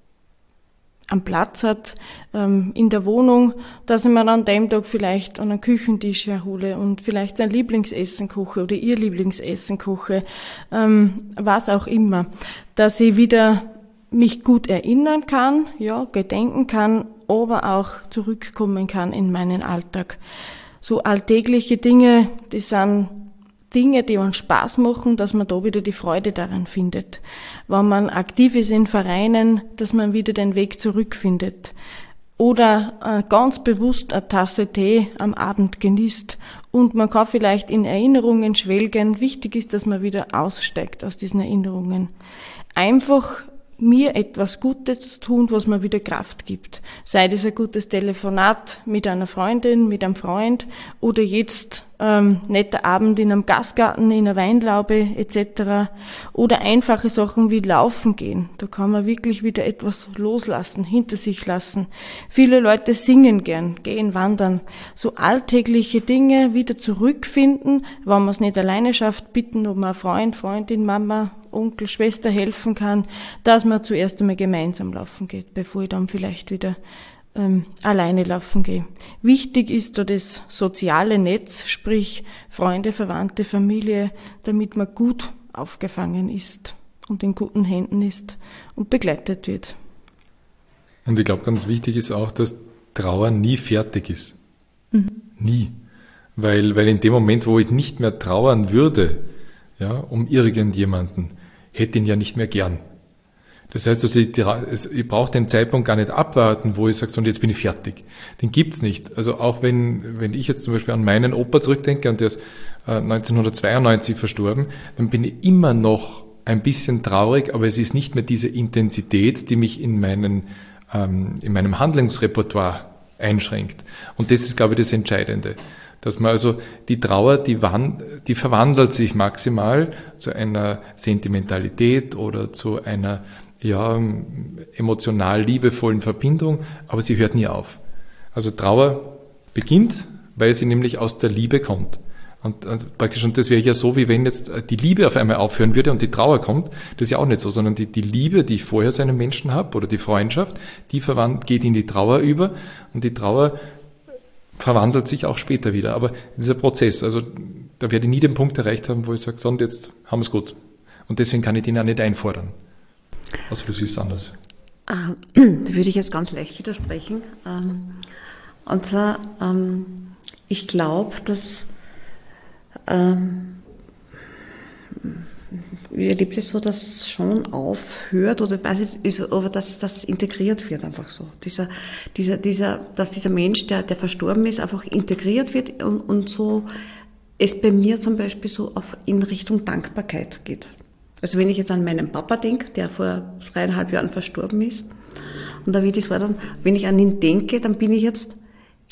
einen Platz hat ähm, in der Wohnung, dass ich mir an dem Tag vielleicht an einen Küchentisch herhole und vielleicht sein Lieblingsessen koche oder ihr Lieblingsessen koche, ähm, was auch immer, dass ich wieder mich gut erinnern kann, ja, gedenken kann, aber auch zurückkommen kann in meinen Alltag. So alltägliche Dinge, die sind Dinge, die uns Spaß machen, dass man da wieder die Freude daran findet. Wenn man aktiv ist in Vereinen, dass man wieder den Weg zurückfindet. Oder äh, ganz bewusst eine Tasse Tee am Abend genießt und man kann vielleicht in Erinnerungen schwelgen. Wichtig ist, dass man wieder aussteigt aus diesen Erinnerungen. Einfach mir etwas Gutes tun, was mir wieder Kraft gibt. Sei das ein gutes Telefonat mit einer Freundin, mit einem Freund oder jetzt ähm, netter Abend in einem Gastgarten, in einer Weinlaube et cetera. Oder einfache Sachen wie Laufen gehen. Da kann man wirklich wieder etwas loslassen, hinter sich lassen. Viele Leute singen gern, gehen wandern. So alltägliche Dinge wieder zurückfinden. Wenn man es nicht alleine schafft, bitten, ob man ein Freund, Freundin, Mama, Onkel, Schwester helfen kann, dass man zuerst einmal gemeinsam laufen geht, bevor ich dann vielleicht wieder ähm, alleine laufen gehe. Wichtig ist da das soziale Netz, sprich Freunde, Verwandte, Familie, damit man gut aufgefangen ist und in guten Händen ist und begleitet wird. Und ich glaube, ganz wichtig ist auch, dass Trauer nie fertig ist. Mhm. Nie. Weil, weil in dem Moment, wo ich nicht mehr trauern würde, ja, um irgendjemanden, hätte ihn ja nicht mehr gern. Das heißt, also ich, ich brauche den Zeitpunkt gar nicht abwarten, wo ich sage, so, und jetzt bin ich fertig. Den gibt's nicht. Also auch wenn, wenn ich jetzt zum Beispiel an meinen Opa zurückdenke, und der ist äh, neunzehnhundertzweiundneunzig verstorben, dann bin ich immer noch ein bisschen traurig, aber es ist nicht mehr diese Intensität, die mich in, meinen, ähm, in meinem Handlungsrepertoire einschränkt. Und das ist, glaube ich, das Entscheidende. Dass man also die Trauer, die, wand, die verwandelt sich maximal zu einer Sentimentalität oder zu einer ja, emotional liebevollen Verbindung, aber sie hört nie auf. Also Trauer beginnt, weil sie nämlich aus der Liebe kommt. Und also praktisch, und das wäre ja so, wie wenn jetzt die Liebe auf einmal aufhören würde und die Trauer kommt. Das ist ja auch nicht so, sondern die, die Liebe, die ich vorher zu einem Menschen habe, oder die Freundschaft, die verwandelt, geht in die Trauer über, und die Trauer verwandelt sich auch später wieder. Aber dieser Prozess, also da werde ich nie den Punkt erreicht haben, wo ich sage, so, und jetzt haben wir es gut. Und deswegen kann ich den auch nicht einfordern. Also du siehst es anders. Ah, da würde ich jetzt ganz leicht widersprechen. Und zwar, ich glaube, dass ich erlebe das so, dass es schon aufhört, oder weiß ich, ist, aber dass das integriert wird einfach so. Dieser, dieser, dieser, dass dieser Mensch, der, der verstorben ist, einfach integriert wird und, und so es bei mir zum Beispiel so auf, in Richtung Dankbarkeit geht. Also wenn ich jetzt an meinen Papa denke, der vor dreieinhalb Jahren verstorben ist, und da wird es war dann, wenn ich an ihn denke, dann bin ich jetzt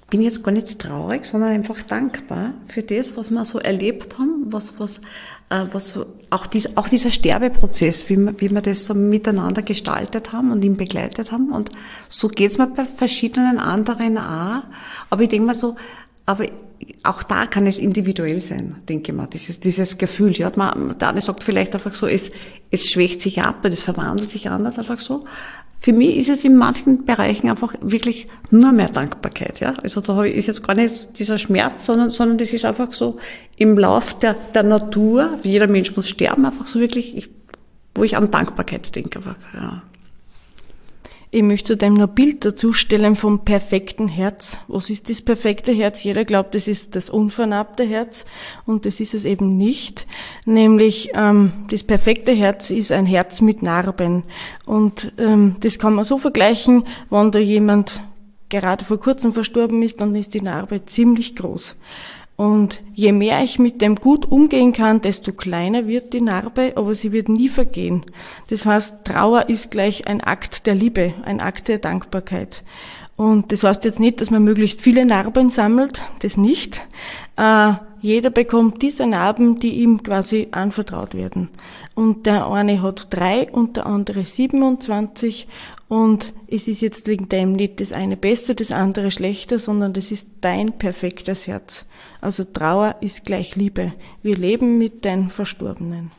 bin jetzt gar nicht traurig, sondern einfach dankbar für das, was wir so erlebt haben, was, was, äh, was so, auch, dies, auch dieser Sterbeprozess, wie wir, wie wir das so miteinander gestaltet haben und ihn begleitet haben. Und so geht's mir bei verschiedenen anderen auch. Aber ich denke mal so, aber auch da kann es individuell sein, denke ich mal, dieses, dieses Gefühl. Ja, man, der eine sagt vielleicht einfach so, es, es schwächt sich ab, das verwandelt sich anders, einfach so. Für mich ist es in manchen Bereichen einfach wirklich nur mehr Dankbarkeit, ja. Also da ist jetzt gar nicht dieser Schmerz, sondern, sondern das ist einfach so im Lauf der, der Natur, wie jeder Mensch muss sterben, einfach so wirklich, ich, wo ich an Dankbarkeit denke, einfach, ja. Ich möchte dem noch ein Bild dazu stellen vom perfekten Herz. Was ist das perfekte Herz? Jeder glaubt, das ist das unvernarbte Herz und das ist es eben nicht. Nämlich ähm, das perfekte Herz ist ein Herz mit Narben und ähm, das kann man so vergleichen, wenn da jemand gerade vor kurzem verstorben ist, dann ist die Narbe ziemlich groß. Und je mehr ich mit dem gut umgehen kann, desto kleiner wird die Narbe, aber sie wird nie vergehen. Das heißt, Trauer ist gleich ein Akt der Liebe, ein Akt der Dankbarkeit. Und das heißt jetzt nicht, dass man möglichst viele Narben sammelt, das nicht. Äh, jeder bekommt diese Narben, die ihm quasi anvertraut werden. Und der eine hat drei und der andere siebenundzwanzig. Und es ist jetzt wegen dem nicht das eine besser, das andere schlechter, sondern das ist dein perfektes Herz. Also Trauer ist gleich Liebe. Wir leben mit den Verstorbenen.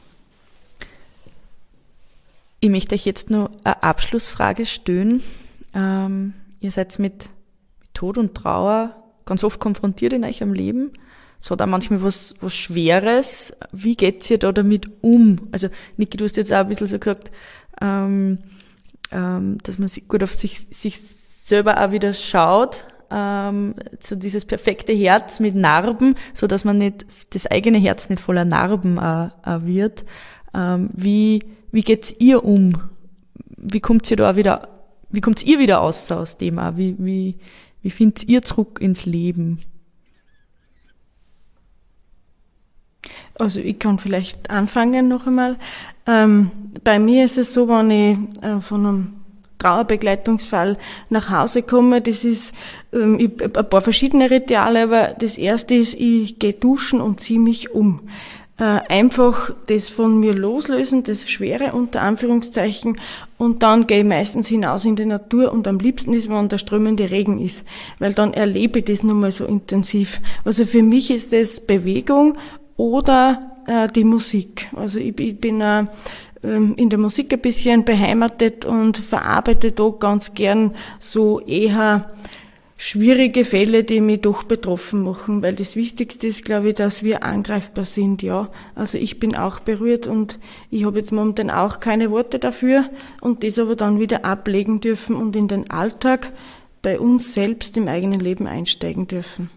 Ich möchte euch jetzt nur eine Abschlussfrage stellen. Ähm, ihr seid mit Tod und Trauer ganz oft konfrontiert in eurem Leben. Es hat auch manchmal was, was Schweres. Wie geht's ihr da damit um? Also, Niki, du hast jetzt auch ein bisschen so gesagt, ähm, ähm, dass man gut auf sich, sich selber auch wieder schaut, ähm, so dieses perfekte Herz mit Narben, so dass man nicht, das eigene Herz nicht voller Narben äh, äh, wird. Ähm, wie, wie geht's ihr um? Wie kommt ihr da auch wieder, wie kommt ihr wieder raus aus dem auch? Wie, wie, wie findet ihr zurück ins Leben? Also ich kann vielleicht anfangen noch einmal. Ähm, bei mir ist es so, wenn ich äh, von einem Trauerbegleitungsfall nach Hause komme, das ist ähm, ich, ein paar verschiedene Rituale, aber das erste ist, ich gehe duschen und ziehe mich um. Äh, einfach das von mir loslösen, das Schwere unter Anführungszeichen, und dann gehe ich meistens hinaus in die Natur und am liebsten ist, wenn der strömende Regen ist, weil dann erlebe ich das nochmal so intensiv. Also für mich ist das Bewegung oder äh, die Musik. Also ich, ich bin äh, in der Musik ein bisschen beheimatet und verarbeite da ganz gern so eher schwierige Fälle, die mich doch betroffen machen, weil das Wichtigste ist, glaube ich, dass wir angreifbar sind, ja. Also ich bin auch berührt und ich habe jetzt momentan auch keine Worte dafür und das aber dann wieder ablegen dürfen und in den Alltag bei uns selbst im eigenen Leben einsteigen dürfen.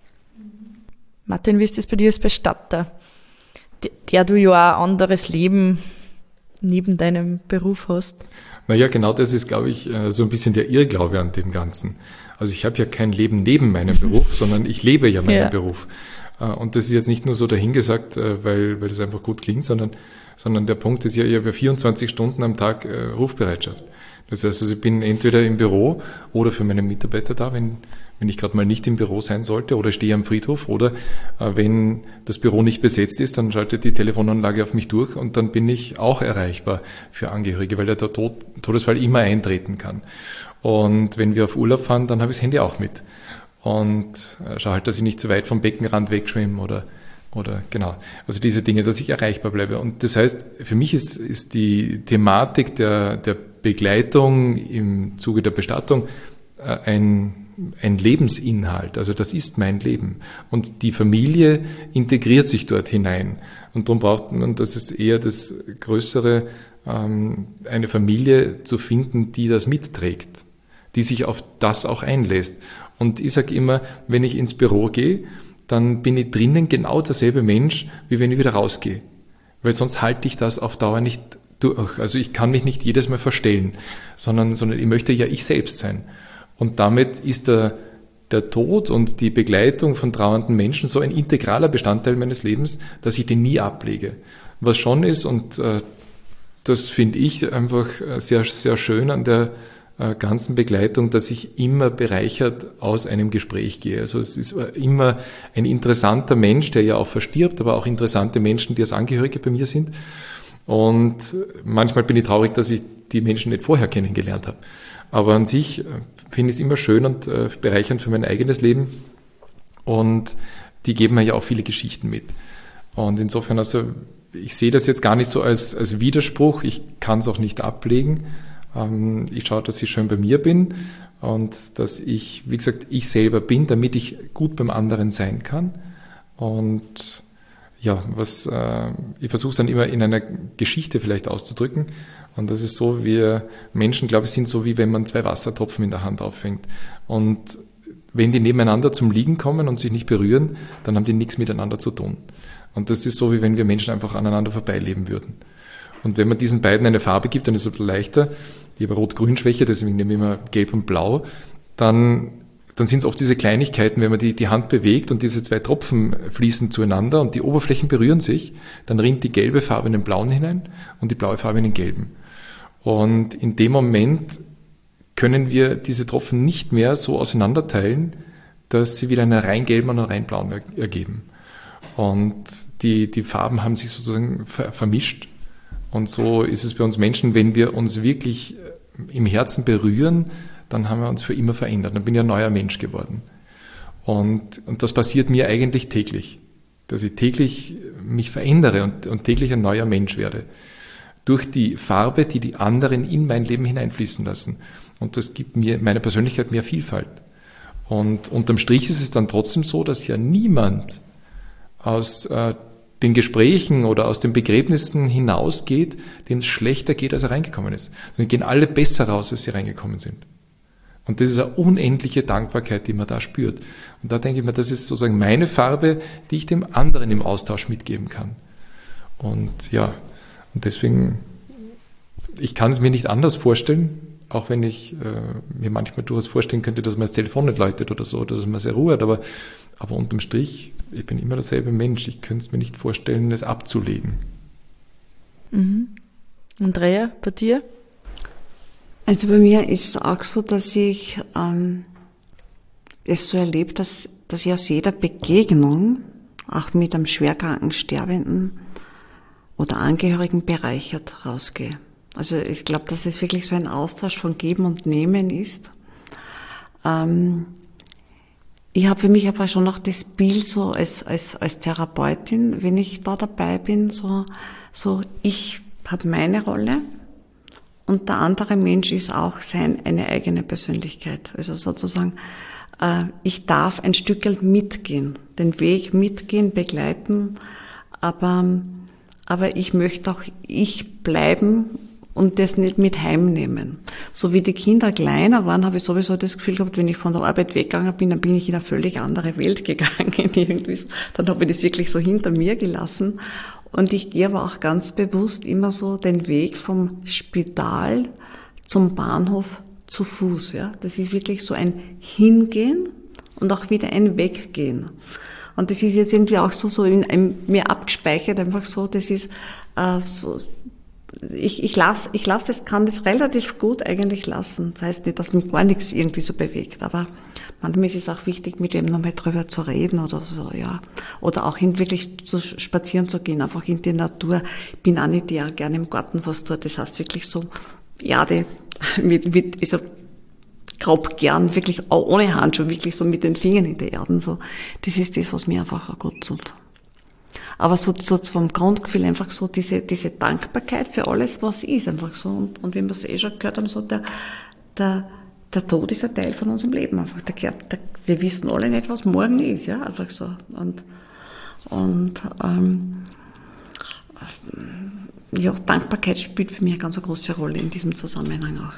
Martin, wie ist das bei dir als Bestatter, der du ja auch ein anderes Leben neben deinem Beruf hast? Naja, genau das ist, glaube ich, so ein bisschen der Irrglaube an dem Ganzen. Also ich habe ja kein Leben neben meinem Beruf, sondern ich lebe ja meinen ja. Beruf. Und das ist jetzt nicht nur so dahingesagt, weil, weil das einfach gut klingt, sondern, sondern der Punkt ist ja, ich habe ja vierundzwanzig Stunden am Tag Rufbereitschaft. Das heißt, also ich bin entweder im Büro oder für meine Mitarbeiter da, wenn, wenn ich gerade mal nicht im Büro sein sollte, oder stehe am Friedhof, oder äh, wenn das Büro nicht besetzt ist, dann schaltet die Telefonanlage auf mich durch und dann bin ich auch erreichbar für Angehörige, weil ja der Tod, Todesfall immer eintreten kann. Und wenn wir auf Urlaub fahren, dann habe ich das Handy auch mit und äh, schaue halt, dass ich nicht zu weit vom Beckenrand wegschwimme oder Oder genau, also diese Dinge, dass ich erreichbar bleibe. Und das heißt, für mich ist, ist die Thematik der, der Begleitung im Zuge der Bestattung äh, ein, ein Lebensinhalt. Also das ist mein Leben. Und die Familie integriert sich dort hinein. Und darum braucht man, das ist eher das Größere, ähm, eine Familie zu finden, die das mitträgt, die sich auf das auch einlässt. Und ich sage immer, wenn ich ins Büro gehe, dann bin ich drinnen genau derselbe Mensch, wie wenn ich wieder rausgehe. Weil sonst halte ich das auf Dauer nicht durch. Also ich kann mich nicht jedes Mal verstellen, sondern, sondern ich möchte ja ich selbst sein. Und damit ist der, der Tod und die Begleitung von trauernden Menschen so ein integraler Bestandteil meines Lebens, dass ich den nie ablege. Was schon ist, und äh, das finde ich einfach sehr, sehr schön an der, äh, ganzen Begleitung, dass ich immer bereichert aus einem Gespräch gehe. Also es ist immer ein interessanter Mensch, der ja auch verstirbt, aber auch interessante Menschen, die als Angehörige bei mir sind. Und manchmal bin ich traurig, dass ich die Menschen nicht vorher kennengelernt habe. Aber an sich finde ich es immer schön und äh, bereichernd für mein eigenes Leben. Und die geben mir ja auch viele Geschichten mit. Und insofern, also ich sehe das jetzt gar nicht so als, als Widerspruch. Ich kann es auch nicht ablegen. Ähm, ich schaue, dass ich schön bei mir bin und dass ich, wie gesagt, ich selber bin, damit ich gut beim anderen sein kann. Und ja, was äh, ich versuche es dann immer in einer Geschichte vielleicht auszudrücken. Und das ist so, wir Menschen, glaube ich, sind so, wie wenn man zwei Wassertropfen in der Hand auffängt. Und wenn die nebeneinander zum Liegen kommen und sich nicht berühren, dann haben die nichts miteinander zu tun. Und das ist so, wie wenn wir Menschen einfach aneinander vorbeileben würden. Und wenn man diesen beiden eine Farbe gibt, dann ist es ein bisschen leichter. Ich habe Rot-Grün-Schwäche, deswegen nehme ich immer Gelb und Blau. Dann, dann sind es oft diese Kleinigkeiten, wenn man die, die Hand bewegt und diese zwei Tropfen fließen zueinander und die Oberflächen berühren sich, dann rinnt die gelbe Farbe in den blauen hinein und die blaue Farbe in den gelben. Und in dem Moment können wir diese Tropfen nicht mehr so auseinanderteilen, dass sie wieder einen rein gelben und einen rein blauen ergeben. Und die, die Farben haben sich sozusagen ver- vermischt. Und so ist es bei uns Menschen, wenn wir uns wirklich im Herzen berühren, dann haben wir uns für immer verändert. Dann bin ich ein neuer Mensch geworden. Und, und das passiert mir eigentlich täglich, dass ich täglich mich verändere und, und täglich ein neuer Mensch werde. Durch die Farbe, die die anderen in mein Leben hineinfließen lassen. Und das gibt mir, meiner Persönlichkeit, mehr Vielfalt. Und unterm Strich ist es dann trotzdem so, dass ja niemand aus äh, den Gesprächen oder aus den Begräbnissen hinausgeht, dem es schlechter geht, als er reingekommen ist. Sondern gehen alle besser raus, als sie reingekommen sind. Und das ist eine unendliche Dankbarkeit, die man da spürt. Und da denke ich mir, das ist sozusagen meine Farbe, die ich dem anderen im Austausch mitgeben kann. Und ja, und deswegen, ich kann es mir nicht anders vorstellen, auch wenn ich äh, mir manchmal durchaus vorstellen könnte, dass man das Telefon nicht läutet oder so, dass man sehr Ruhe hat, aber, aber unterm Strich, ich bin immer derselbe Mensch. Ich könnte es mir nicht vorstellen, es abzulegen. Mhm. Andrea, bei dir? Also bei mir ist es auch so, dass ich ähm, es so erlebe, dass, dass ich aus jeder Begegnung, auch mit einem schwerkranken Sterbenden oder Angehörigen, bereichert rausgehe. Also ich glaube, dass es wirklich so ein Austausch von Geben und Nehmen ist. Ähm, ich habe für mich aber schon noch das Bild so als, als, als Therapeutin, wenn ich da dabei bin, so, so ich habe meine Rolle und der andere Mensch ist auch sein, eine eigene Persönlichkeit. Also sozusagen, äh, ich darf ein Stückchen mitgehen, den Weg mitgehen, begleiten, aber, aber ich möchte auch ich bleiben und das nicht mit heimnehmen. So wie die Kinder kleiner waren, habe ich sowieso das Gefühl gehabt, wenn ich von der Arbeit weggegangen bin, dann bin ich in eine völlig andere Welt gegangen. Irgendwie. Dann habe ich das wirklich so hinter mir gelassen. Und ich gehe aber auch ganz bewusst immer so den Weg vom Spital zum Bahnhof zu Fuß. Ja, das ist wirklich so ein Hingehen und auch wieder ein Weggehen. Und das ist jetzt irgendwie auch so, so in, in mir abgespeichert, einfach so, das ist äh, so, Ich, ich lasse, ich lasse das, kann das relativ gut eigentlich lassen. Das heißt nicht, dass mich gar nichts irgendwie so bewegt, aber manchmal ist es auch wichtig, mit wem nochmal drüber zu reden oder so, ja. Oder auch hin, wirklich zu spazieren zu gehen, einfach in die Natur. Ich bin auch nicht der, gerne im Garten was tut. Das heißt wirklich so, Erde, mit, mit, also, grob gern, wirklich auch ohne Handschuhe, wirklich so mit den Fingern in der Erde, so. Das ist das, was mir einfach auch gut tut. Aber so, so vom Grundgefühl einfach so diese, diese Dankbarkeit für alles, was ist, einfach so. Und, und wie wir es eh schon gehört haben, so der, der, der Tod ist ein Teil von unserem Leben einfach. Der, der, wir wissen alle nicht, was morgen ist, ja, einfach so. Und, und, ähm, ja, Dankbarkeit spielt für mich eine ganz große Rolle in diesem Zusammenhang auch.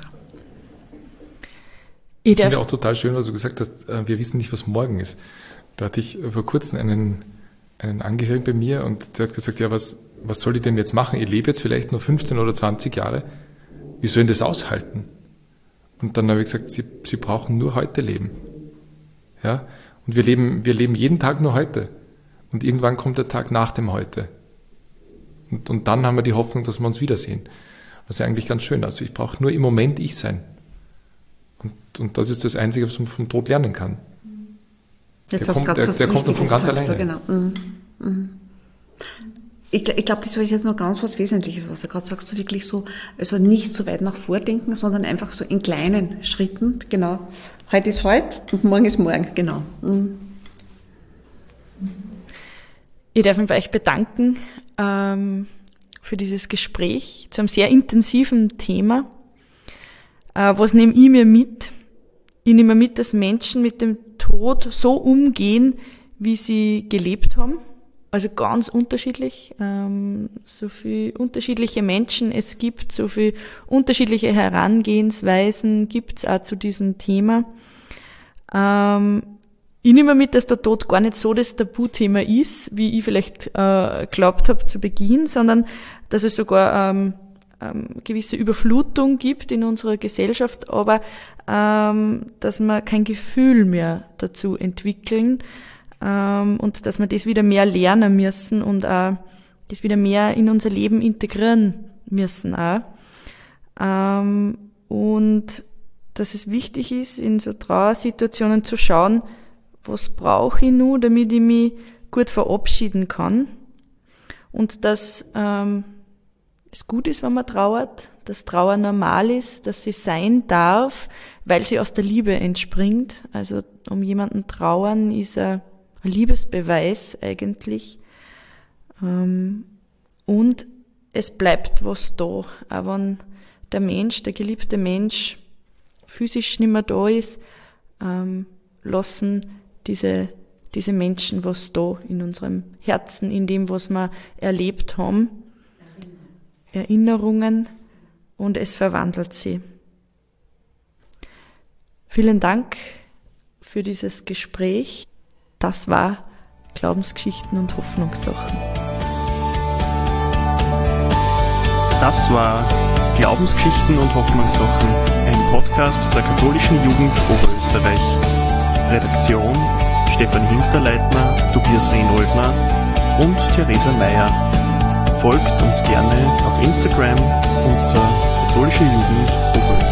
Ich finde auch total schön, was du gesagt hast, wir wissen nicht, was morgen ist. Da hatte ich vor kurzem einen, einen Angehörigen bei mir und der hat gesagt, ja, was, was soll ich denn jetzt machen? Ich lebe jetzt vielleicht nur fünfzehn oder zwanzig Jahre. Wie soll ich das aushalten? Und dann habe ich gesagt, Sie, Sie brauchen nur heute leben. Ja? Und wir leben, wir leben jeden Tag nur heute. Und irgendwann kommt der Tag nach dem Heute. Und, und dann haben wir die Hoffnung, dass wir uns wiedersehen. Das ist eigentlich ganz schön. Also ich brauche nur im Moment ich sein. Und, und das ist das Einzige, was man vom Tod lernen kann. Jetzt der hast kommt, du der, was der kommt davon ganz gesagt, alleine. so genau. Mhm. Mhm. Ich, ich glaube, das ist jetzt noch ganz was Wesentliches, was du gerade sagst, so wirklich so, also nicht so weit nach vordenken, sondern einfach so in kleinen Schritten, genau. Heute ist heute und morgen ist morgen, genau. Mhm. Ich darf mich bei euch bedanken ähm, für dieses Gespräch zu einem sehr intensiven Thema. Äh, was nehme ich mir mit? Ich nehme mit, dass Menschen mit dem Tod so umgehen, wie sie gelebt haben. Also ganz unterschiedlich. Ähm, so viele unterschiedliche Menschen es gibt, so viele unterschiedliche Herangehensweisen gibt es auch zu diesem Thema. Ähm, ich nehme mit, dass der Tod gar nicht so das Tabuthema ist, wie ich vielleicht äh, glaubt habe zu Beginn, sondern dass es sogar ähm, ähm, gewisse Überflutung gibt in unserer Gesellschaft, aber ähm, dass wir kein Gefühl mehr dazu entwickeln ähm, und dass wir das wieder mehr lernen müssen und auch das wieder mehr in unser Leben integrieren müssen auch. Ähm, und dass es wichtig ist, in so Trauersituationen zu schauen, was brauche ich nun, damit ich mich gut verabschieden kann. Und dass ähm, es gut ist, wenn man trauert, dass Trauer normal ist, dass sie sein darf, weil sie aus der Liebe entspringt. Also um jemanden trauern ist ein Liebesbeweis eigentlich. Ähm, und es bleibt was da. Auch wenn der Mensch, der geliebte Mensch, physisch nicht mehr da ist, ähm, lassen diese, diese Menschen was da in unserem Herzen, in dem, was wir erlebt haben. Erinnerungen, und es verwandelt sie. Vielen Dank für dieses Gespräch. Das war Glaubensgeschichten und Hoffnungssachen. Das war Glaubensgeschichten und Hoffnungssachen, ein Podcast der katholischen Jugend Oberösterreich. Redaktion Stefan Hinterleitner, Tobias Rehnoldner und Theresa Meyer. Folgt uns gerne auf Instagram unter katholische Jugend Oberösterreich.